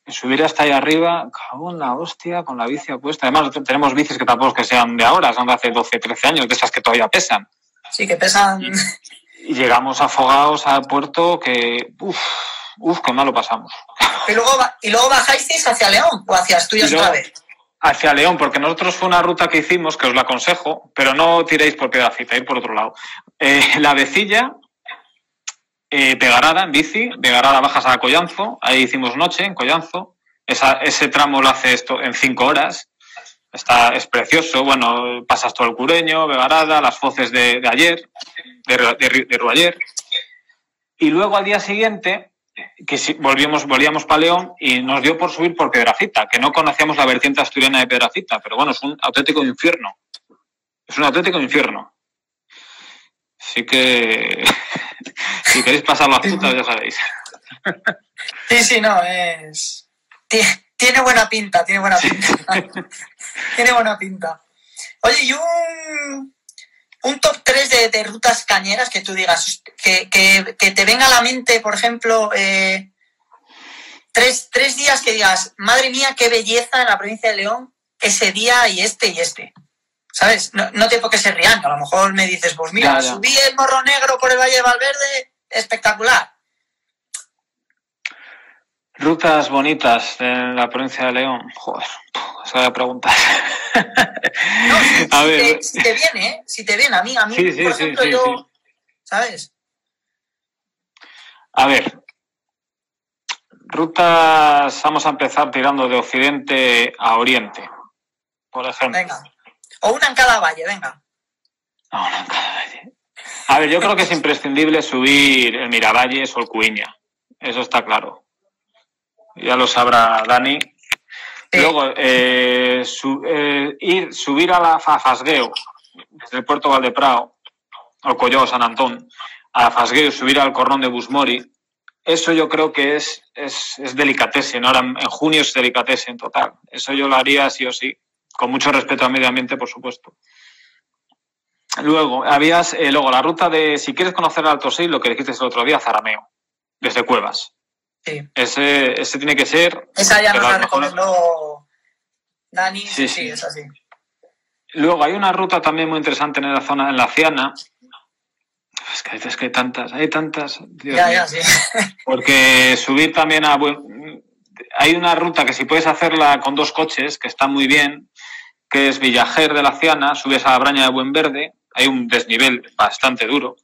subir hasta ahí arriba, cago en la hostia, con la bici apuesta. Además, tenemos bicis que tampoco es que sean de ahora, son de hace doce, trece años, de esas que todavía pesan. Sí, que pesan. Y, y llegamos afogados al puerto que, uff, uf, qué mal lo pasamos. ¿Y luego, y luego bajáis hacia León o hacia Asturias otra vez? Hacia León, porque nosotros fue una ruta que hicimos, que os la aconsejo, pero no tiréis por Piedrafita, ir por otro lado. Eh, la Vecilla, eh, Pegarada en bici, Pegarada bajas a Collanzo, ahí hicimos noche en Collanzo, Esa, ese tramo lo hace esto en cinco horas, está, es precioso, bueno, pasas todo el Cureño, Pegarada, las Foces de, de ayer, de, de, de Ruayer, y luego al día siguiente que si, volvíamos, volvíamos para León y nos dio por subir por Piedrafita, que no conocíamos la vertiente asturiana de Piedrafita, pero bueno, es un auténtico infierno. Es un auténtico infierno. Así que si queréis pasar las putas, ya sabéis. Sí, sí, no, es... Tiene buena pinta, tiene buena pinta. Sí. Tiene buena pinta. Oye, y un... Un top tres de, de rutas cañeras que tú digas, que, que, que te venga a la mente, por ejemplo, eh, tres, tres días que digas, madre mía, qué belleza en la provincia de León, ese día y este y este. ¿Sabes? No, no tengo que ser riano, a lo mejor me dices, pues mira, ya, ya. subí el Morro Negro por el Valle de Valverde, espectacular. Rutas bonitas en la provincia de León. Joder, esa es la pregunta. No, si, a si, ver. Te, si te viene, ¿eh? Si te viene, a mí, a mí, sí, sí, por ejemplo, sí, sí, yo, sí. ¿sabes? A ver, rutas, vamos a empezar tirando de occidente a oriente, por ejemplo. Venga, o una en cada valle, venga. No, una en cada valle. A ver, yo creo que es imprescindible subir el Miravalles o el Cuiña, eso está claro. Ya lo sabrá Dani. Sí. Luego, eh, su, eh, ir, subir a la a Fasgueo, desde el puerto Valdeprao, o Colló, San Antón, a Fasgueo, subir al Corrón de Busmori, eso yo creo que es, es, es delicatessen. Ahora en junio es delicatessen total. Eso yo lo haría sí o sí, con mucho respeto al medio ambiente, por supuesto. Luego, habías, eh, luego la ruta de, si quieres conocer el Alto Sil, lo que dijiste el otro día, Zarameo, desde Cuevas. Sí. Ese, ese tiene que ser... Esa ya nos la recomendó Dani, sí, sí, sí, es así. Luego hay una ruta también muy interesante en la zona, en la Ciana. Es que, es que hay tantas, hay tantas... Dios ya, mío. ya, sí. Porque subir también a... Hay una ruta que si puedes hacerla con dos coches, que está muy bien, que es Villajer de la Ciana, subes a la Braña de Buenverde, hay un desnivel bastante duro.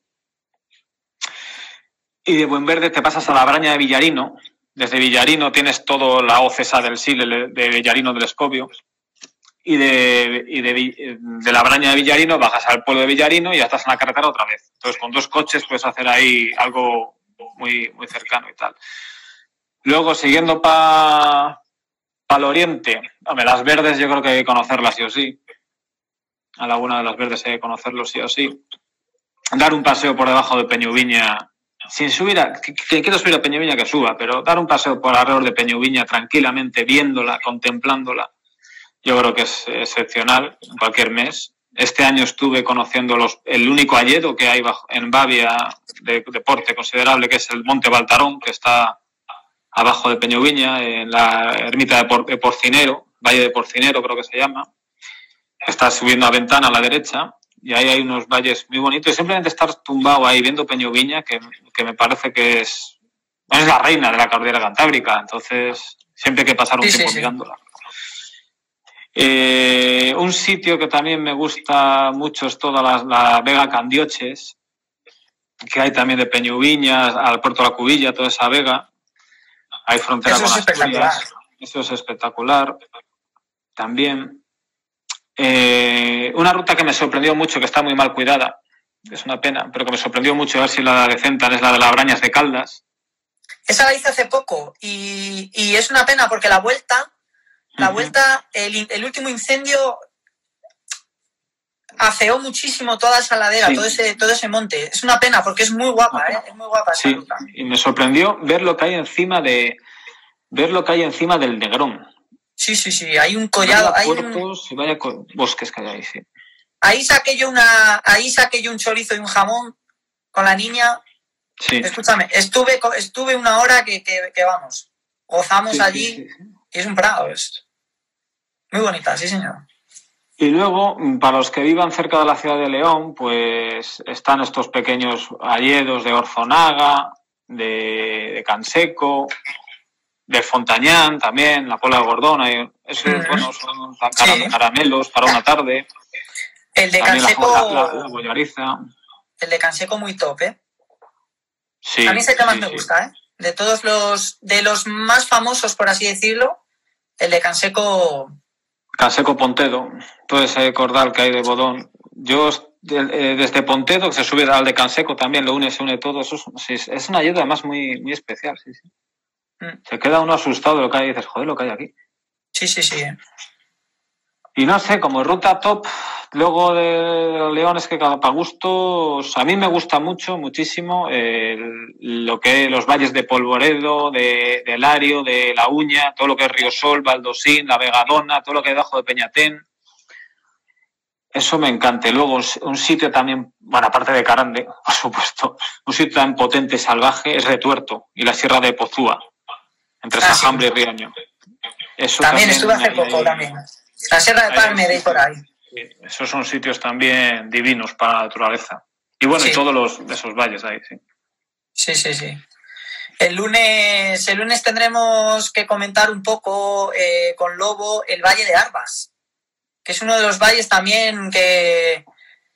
Y de Buenverde te pasas a la Braña de Villarino. Desde Villarino tienes toda la Ocesa del Sil, de Villarino del Escobio. Y, de, y de, de la Braña de Villarino bajas al pueblo de Villarino y ya estás en la carretera otra vez. Entonces con dos coches puedes hacer ahí algo muy, muy cercano y tal. Luego, siguiendo para pa el oriente, hombre, Las Verdes yo creo que hay que conocerlas sí o sí. A Laguna de Las Verdes hay que conocerlo sí o sí. Dar un paseo por debajo de Peñuviña... Sin subir a... Que, que quiero subir a Peñuviña que suba, pero dar un paseo por alrededor de Peñuviña tranquilamente, viéndola, contemplándola, yo creo que es excepcional en cualquier mes. Este año estuve conociendo los, el único hayedo que hay bajo, en Bavia de deporte considerable, que es el Monte Baltarón, que está abajo de Peñuviña, en la ermita de, Por, de Porcinero, Valle de Porcinero creo que se llama. Está subiendo a Ventana a la derecha. Y ahí hay unos valles muy bonitos. Y simplemente estar tumbado ahí viendo Peñuviña, que, que me parece que es, es la reina de la cordillera cantábrica. Entonces, siempre hay que pasar un sí, tiempo sí, mirándola. Eh, un sitio que también me gusta mucho es toda la, la Vega Candioches, que hay también de Peñuviña al Puerto de la Cubilla, toda esa vega. Hay frontera Eso con es Asturias. Eso es espectacular. También. Eh, una ruta que me sorprendió mucho, que está muy mal cuidada, es una pena, pero que me sorprendió mucho, a ver si la decentan, es la de las Brañas de Caldas. Esa la hice hace poco y, y es una pena porque la vuelta, la uh-huh. vuelta, el, el último incendio afeó muchísimo toda esa ladera, sí. todo ese todo ese monte. Es una pena porque es muy guapa, ¿eh? Es muy guapa esa sí. ruta. Y me sorprendió ver lo que hay encima de ver lo que hay encima del Negrón. Sí, sí, sí, hay un collado, vaya hay puertos un... y vaya bosques que hay ahí, sí. Ahí saqué yo una, ahí saqué yo un chorizo y un jamón con la niña. Sí. Escúchame, estuve estuve una hora que, que, que vamos, gozamos sí, allí sí, sí, sí. y es un prado, es muy bonita, sí señor. Y luego, para los que vivan cerca de la ciudad de León, pues están estos pequeños hayedos de Orzonaga, de, de Canseco, de Fontañán también, la Pola de Gordona. Y esos, uh-huh. bueno, son caram- sí. caramelos para una tarde. El de también Canseco... La, la, la, la bollariza. El de Canseco muy top, ¿eh? Sí, a mí es el que más sí, me sí. gusta, ¿eh? De todos los, de los más famosos, por así decirlo, el de Canseco... Canseco Pontedo, todo ese cordal que hay de Bodón. Yo eh, desde Pontedo, que se sube al de Canseco también, lo une, se une todo. Eso es, sí, es una ayuda además muy, muy especial, sí, sí. Mm. Se queda uno asustado de lo que hay y dices, joder, lo que hay aquí. Sí, sí, sí. Y no sé, como ruta top, luego de León es que cada para gustos, a mí me gusta mucho, muchísimo, eh, lo que es los valles de Polvoredo, de, de Lario, de La Uña, todo lo que es Riosol, Valdosín, La Vegadona, todo lo que hay debajo de Peñatén. Eso me encanta. Y luego un sitio también, bueno, aparte de Carande, por supuesto, un sitio tan potente, salvaje, es Retuerto y la Sierra de Pozúa, entre ah, Sajambre sí. y Riaño. Eso también, también estuve hace ahí, poco ahí, también. La Sierra de Palme, por ahí. Esos son sitios también divinos para la naturaleza. Y bueno, sí. y todos los, esos valles ahí, sí. Sí, sí, sí. El lunes, el lunes tendremos que comentar un poco eh, con Lobo el Valle de Arbas, que es uno de los valles también que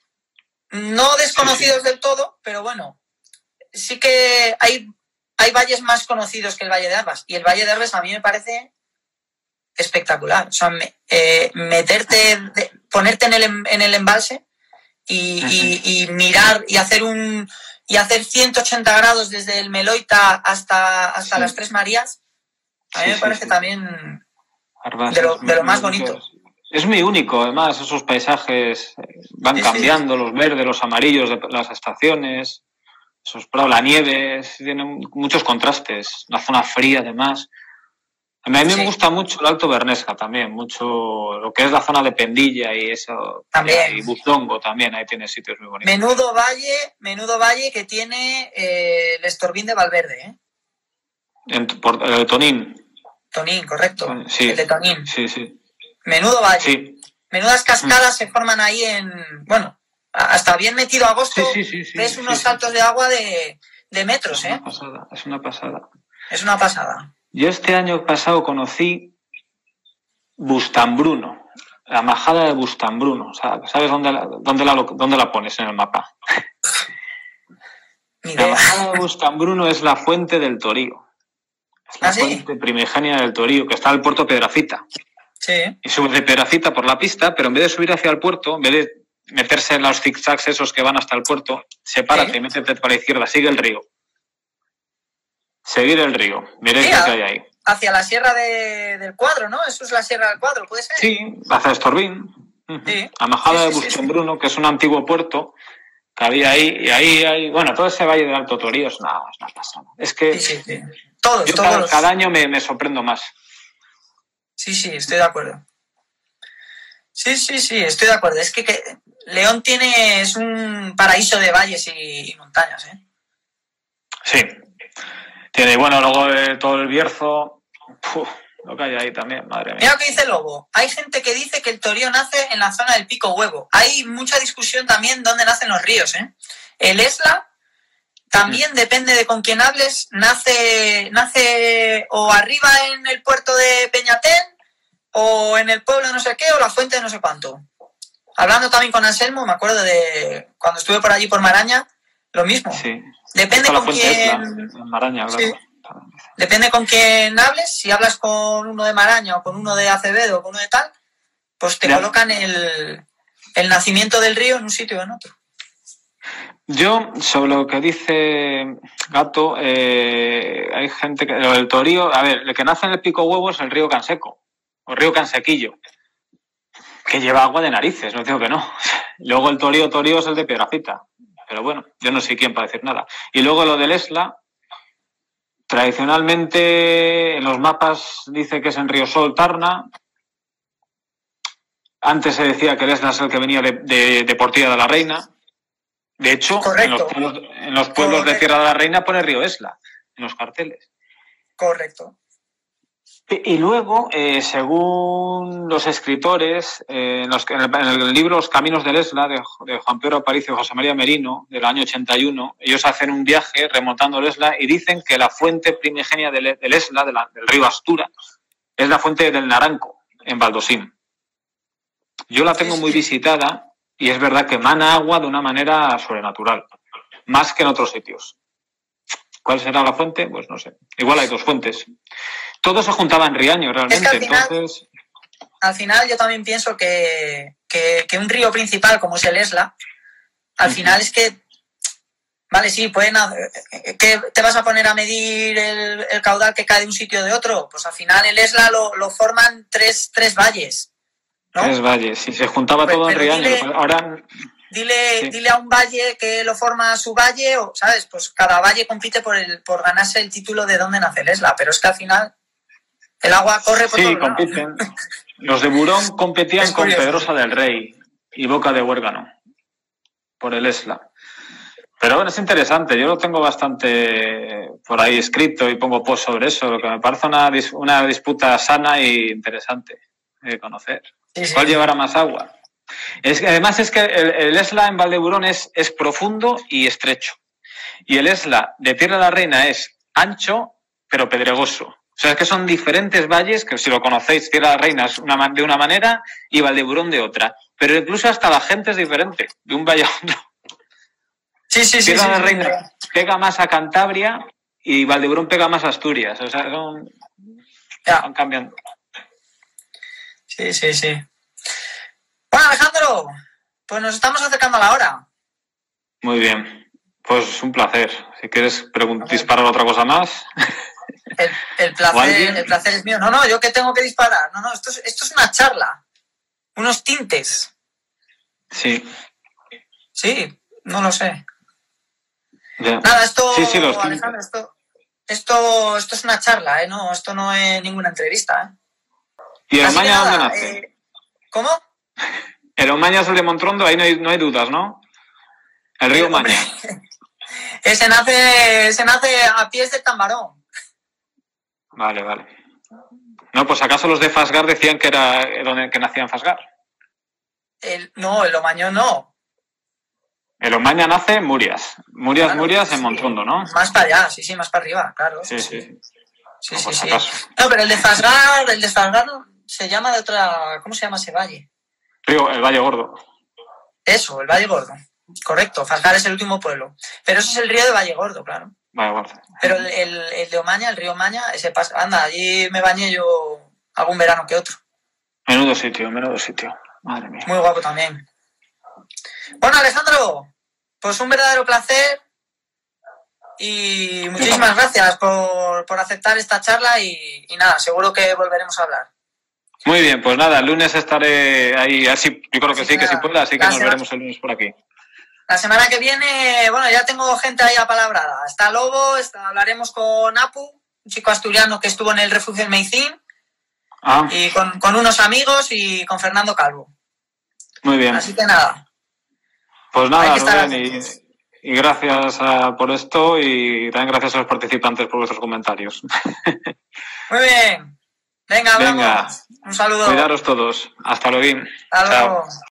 no desconocidos sí, sí. del todo, pero bueno, sí que hay, hay valles más conocidos que el Valle de Arbas. Y el Valle de Arbas a mí me parece espectacular. O sea, me, eh, meterte, de, ponerte en el, en el embalse y, y, y mirar y hacer un y hacer ciento ochenta grados desde el Meloita hasta, hasta sí. las Tres Marías, a mí sí, me parece sí, también Arbas de lo, de lo más bonito. bonito. Es muy único, además, esos paisajes van sí, cambiando, sí. los verdes, los amarillos de las estaciones, esos prados, la nieve, tienen muchos contrastes, una zona fría además. A mí, a mí sí. me gusta mucho el Alto Bernesga también, mucho lo que es la zona de Pendilla y eso. También. Y Buzongo también, ahí tiene sitios muy bonitos. Menudo valle, menudo valle que tiene eh, el Estorbín de Valverde, ¿eh? En, por, el de Tonín. Tonín, correcto. Sí. El de Tonín. Sí, sí. Menudo valle. Sí. Menudas cascadas mm. se forman ahí en... Bueno, hasta bien metido agosto sí, sí, sí, sí, ves sí, unos sí, saltos sí. de agua de, de metros, es ¿eh? Una pasada, es una pasada. Es una pasada. Yo este año pasado conocí Bustambruno, la majada de Bustambruno. ¿Sabes dónde la, dónde la, dónde la pones en el mapa? La majada de Bustambruno es la fuente del Torío. Es la ¿Ah, sí? fuente primigenia del Torío, que está al puerto Piedrafita. Sí. Y sube de Piedrafita por la pista, pero en vez de subir hacia el puerto, en vez de meterse en los zigzags esos que van hasta el puerto, sepárate ¿Sí? y métete para la izquierda, sigue el río. Seguir el río, miréis lo que hay ahí. Hacia la Sierra de, del Cuadro, ¿no? Eso es la Sierra del Cuadro, ¿puede ser? Sí, hacia Estorbín. Uh-huh. Sí. A Majada sí, sí, de Bustambruno, sí, sí. que es un antiguo puerto que había ahí, y ahí hay, bueno, todo ese valle del Alto Torío es una, es una pasada. Es que sí, sí, sí. Todos, yo todos. Cada, cada año me, me sorprendo más. Sí, sí, estoy de acuerdo. Sí, sí, sí, estoy de acuerdo. Es que, que León tiene, es un paraíso de valles y, y montañas, ¿eh? Sí. Tiene, bueno, luego eh, todo el Bierzo, uf, lo que hay ahí también, madre mía. Mira lo que dice Lobo. Hay gente que dice que el Torío nace en la zona del Pico Huevo. Hay mucha discusión también dónde nacen los ríos, ¿eh? El Esla también, mm. depende de con quién hables, nace, nace o arriba en el puerto de Peñatén, o en el pueblo de no sé qué, o la fuente de no sé cuánto. Hablando también con Anselmo, me acuerdo de cuando estuve por allí por Maraña, lo mismo. Sí. Depende con quién... Esla, Maraña, sí. Depende con quién hables. Si hablas con uno de Maraña o con uno de Acevedo o con uno de tal, pues te ya. colocan el, el nacimiento del río en un sitio o en otro. Yo, sobre lo que dice Gato, eh, hay gente que... El Torío, a ver, el que nace en el Pico Huevo es el río Canseco, o el río Cansequillo, que lleva agua de narices, no digo que no. Luego el Torío, Torío es el de Piedrafita. Pero bueno, yo no sé quién para decir nada. Y luego lo del Esla, tradicionalmente en los mapas dice que es en Riosol, Tarna. Antes se decía que el Esla es el que venía de, de, de Portilla de la Reina. De hecho, en los pueblos, en los pueblos de Tierra de la Reina pone Río Esla, en los carteles. Correcto. Y luego, eh, según los escritores, eh, en, los, en, el, en el libro Los Caminos del Esla, de, de Juan Pedro Aparicio y José María Merino, del año ochenta y uno, ellos hacen un viaje remontando el Esla y dicen que la fuente primigenia del, del Esla, de la, del río Astura, es la fuente del Naranco, en Valdosín. Yo la tengo muy visitada y es verdad que emana agua de una manera sobrenatural, más que en otros sitios. ¿Cuál será la fuente? Pues no sé. Igual hay dos fuentes. Todo se juntaba en Riaño, realmente. Es que al final, Entonces... al final yo también pienso que, que, que un río principal como es el Esla, al uh-huh. final es que, vale, sí, pueden, ¿qué te vas a poner a medir el, el caudal que cae de un sitio o de otro? Pues al final el Esla lo, lo forman tres, tres valles, ¿no? Tres valles, y se juntaba pues, todo en Riaño. Dile, Ahora... Dile, sí. dile a un valle que lo forma su valle, o ¿sabes? Pues cada valle compite por el, por ganarse el título de dónde nace el Esla, pero es que al final el agua corre por sí, todos compiten. Lados. Los de Burón competían con Pedrosa del Rey y Boca de Huérgano por el Esla. Pero bueno, es interesante. Yo lo tengo bastante por ahí escrito y pongo post sobre eso, lo que me parece una, una disputa sana e interesante de conocer. Sí, sí. ¿Cuál llevará más agua? Es que, además es que el, el Esla en Valdeburón es, es profundo y estrecho. Y el Esla de Tierra de la Reina es ancho, pero pedregoso. O sea, es que son diferentes valles, que si lo conocéis, Tierra de la Reina es una, de una manera y Valdeburón de otra. Pero incluso hasta la gente es diferente, de un valle a otro. Sí, sí, sí. Tierra sí, de la sí, Reina sí. pega más a Cantabria y Valdeburón pega más a Asturias. O sea, son... Ya. van cambiando. Sí, sí, sí. Bueno, Alejandro, pues nos estamos acercando a la hora. Muy bien, pues un placer. Si quieres disparar otra cosa más. El, el, placer, el placer es mío. No, no, yo que tengo que disparar. No, no, esto es, esto es una charla. Unos tintes. Sí. Sí, no lo sé. Ya. Nada, esto, sí, sí, los Alejandro, esto, esto, esto es una charla, ¿eh? No, esto no es ninguna entrevista, ¿eh? ¿Y el Omaña dónde nace? Eh, ¿Cómo? El Omaña es el de Montrondo, ahí no hay, no hay dudas, ¿no? El río Omaña. Ese nace, ese nace a pies del Tambarón. Vale, vale. No, pues acaso los de Fasgar decían que era donde que nacía en Fasgar. El, no, el Omañón no. El Omaña nace en Murias. Murias, claro, Murias, sí, en Montrondo, ¿no? Más para allá, sí, sí, más para arriba, claro. Sí, sí. Sí, sí, no, sí, pues sí. Acaso. No, pero el de Fasgar, el de Fasgar se llama de otra... ¿Cómo se llama ese valle? Río, el Valle Gordo. Eso, el Valle Gordo. Correcto, Fasgar es el último pueblo. Pero ese es el río de Valle Gordo, claro. Valle Gordo. Pero el, el, el de Omaña, el río Omaña, ese pasa... Anda, allí me bañé yo algún verano que otro. Menudo sitio, menudo sitio. Madre mía. Muy guapo también. Bueno, Alejandro, pues un verdadero placer y muchísimas gracias por, por aceptar esta charla y, y nada, seguro que volveremos a hablar. Muy bien, pues nada, el lunes estaré ahí, así, yo creo que así sí, que sí pueda, así que nos semana, veremos el lunes por aquí. La semana que viene, bueno, ya tengo gente ahí apalabrada. Está Lobo, está, hablaremos con Apu, un chico asturiano que estuvo en el refugio del Meicín, ah. y con, con unos amigos y con Fernando Calvo. Muy bien. Así que nada. Pues nada, Rubén, y, y gracias a, por esto y también gracias a los participantes por vuestros comentarios. Muy bien. Venga, Venga, vamos. Un saludo. Cuidaros todos. Hasta luego. Hasta luego. Chao.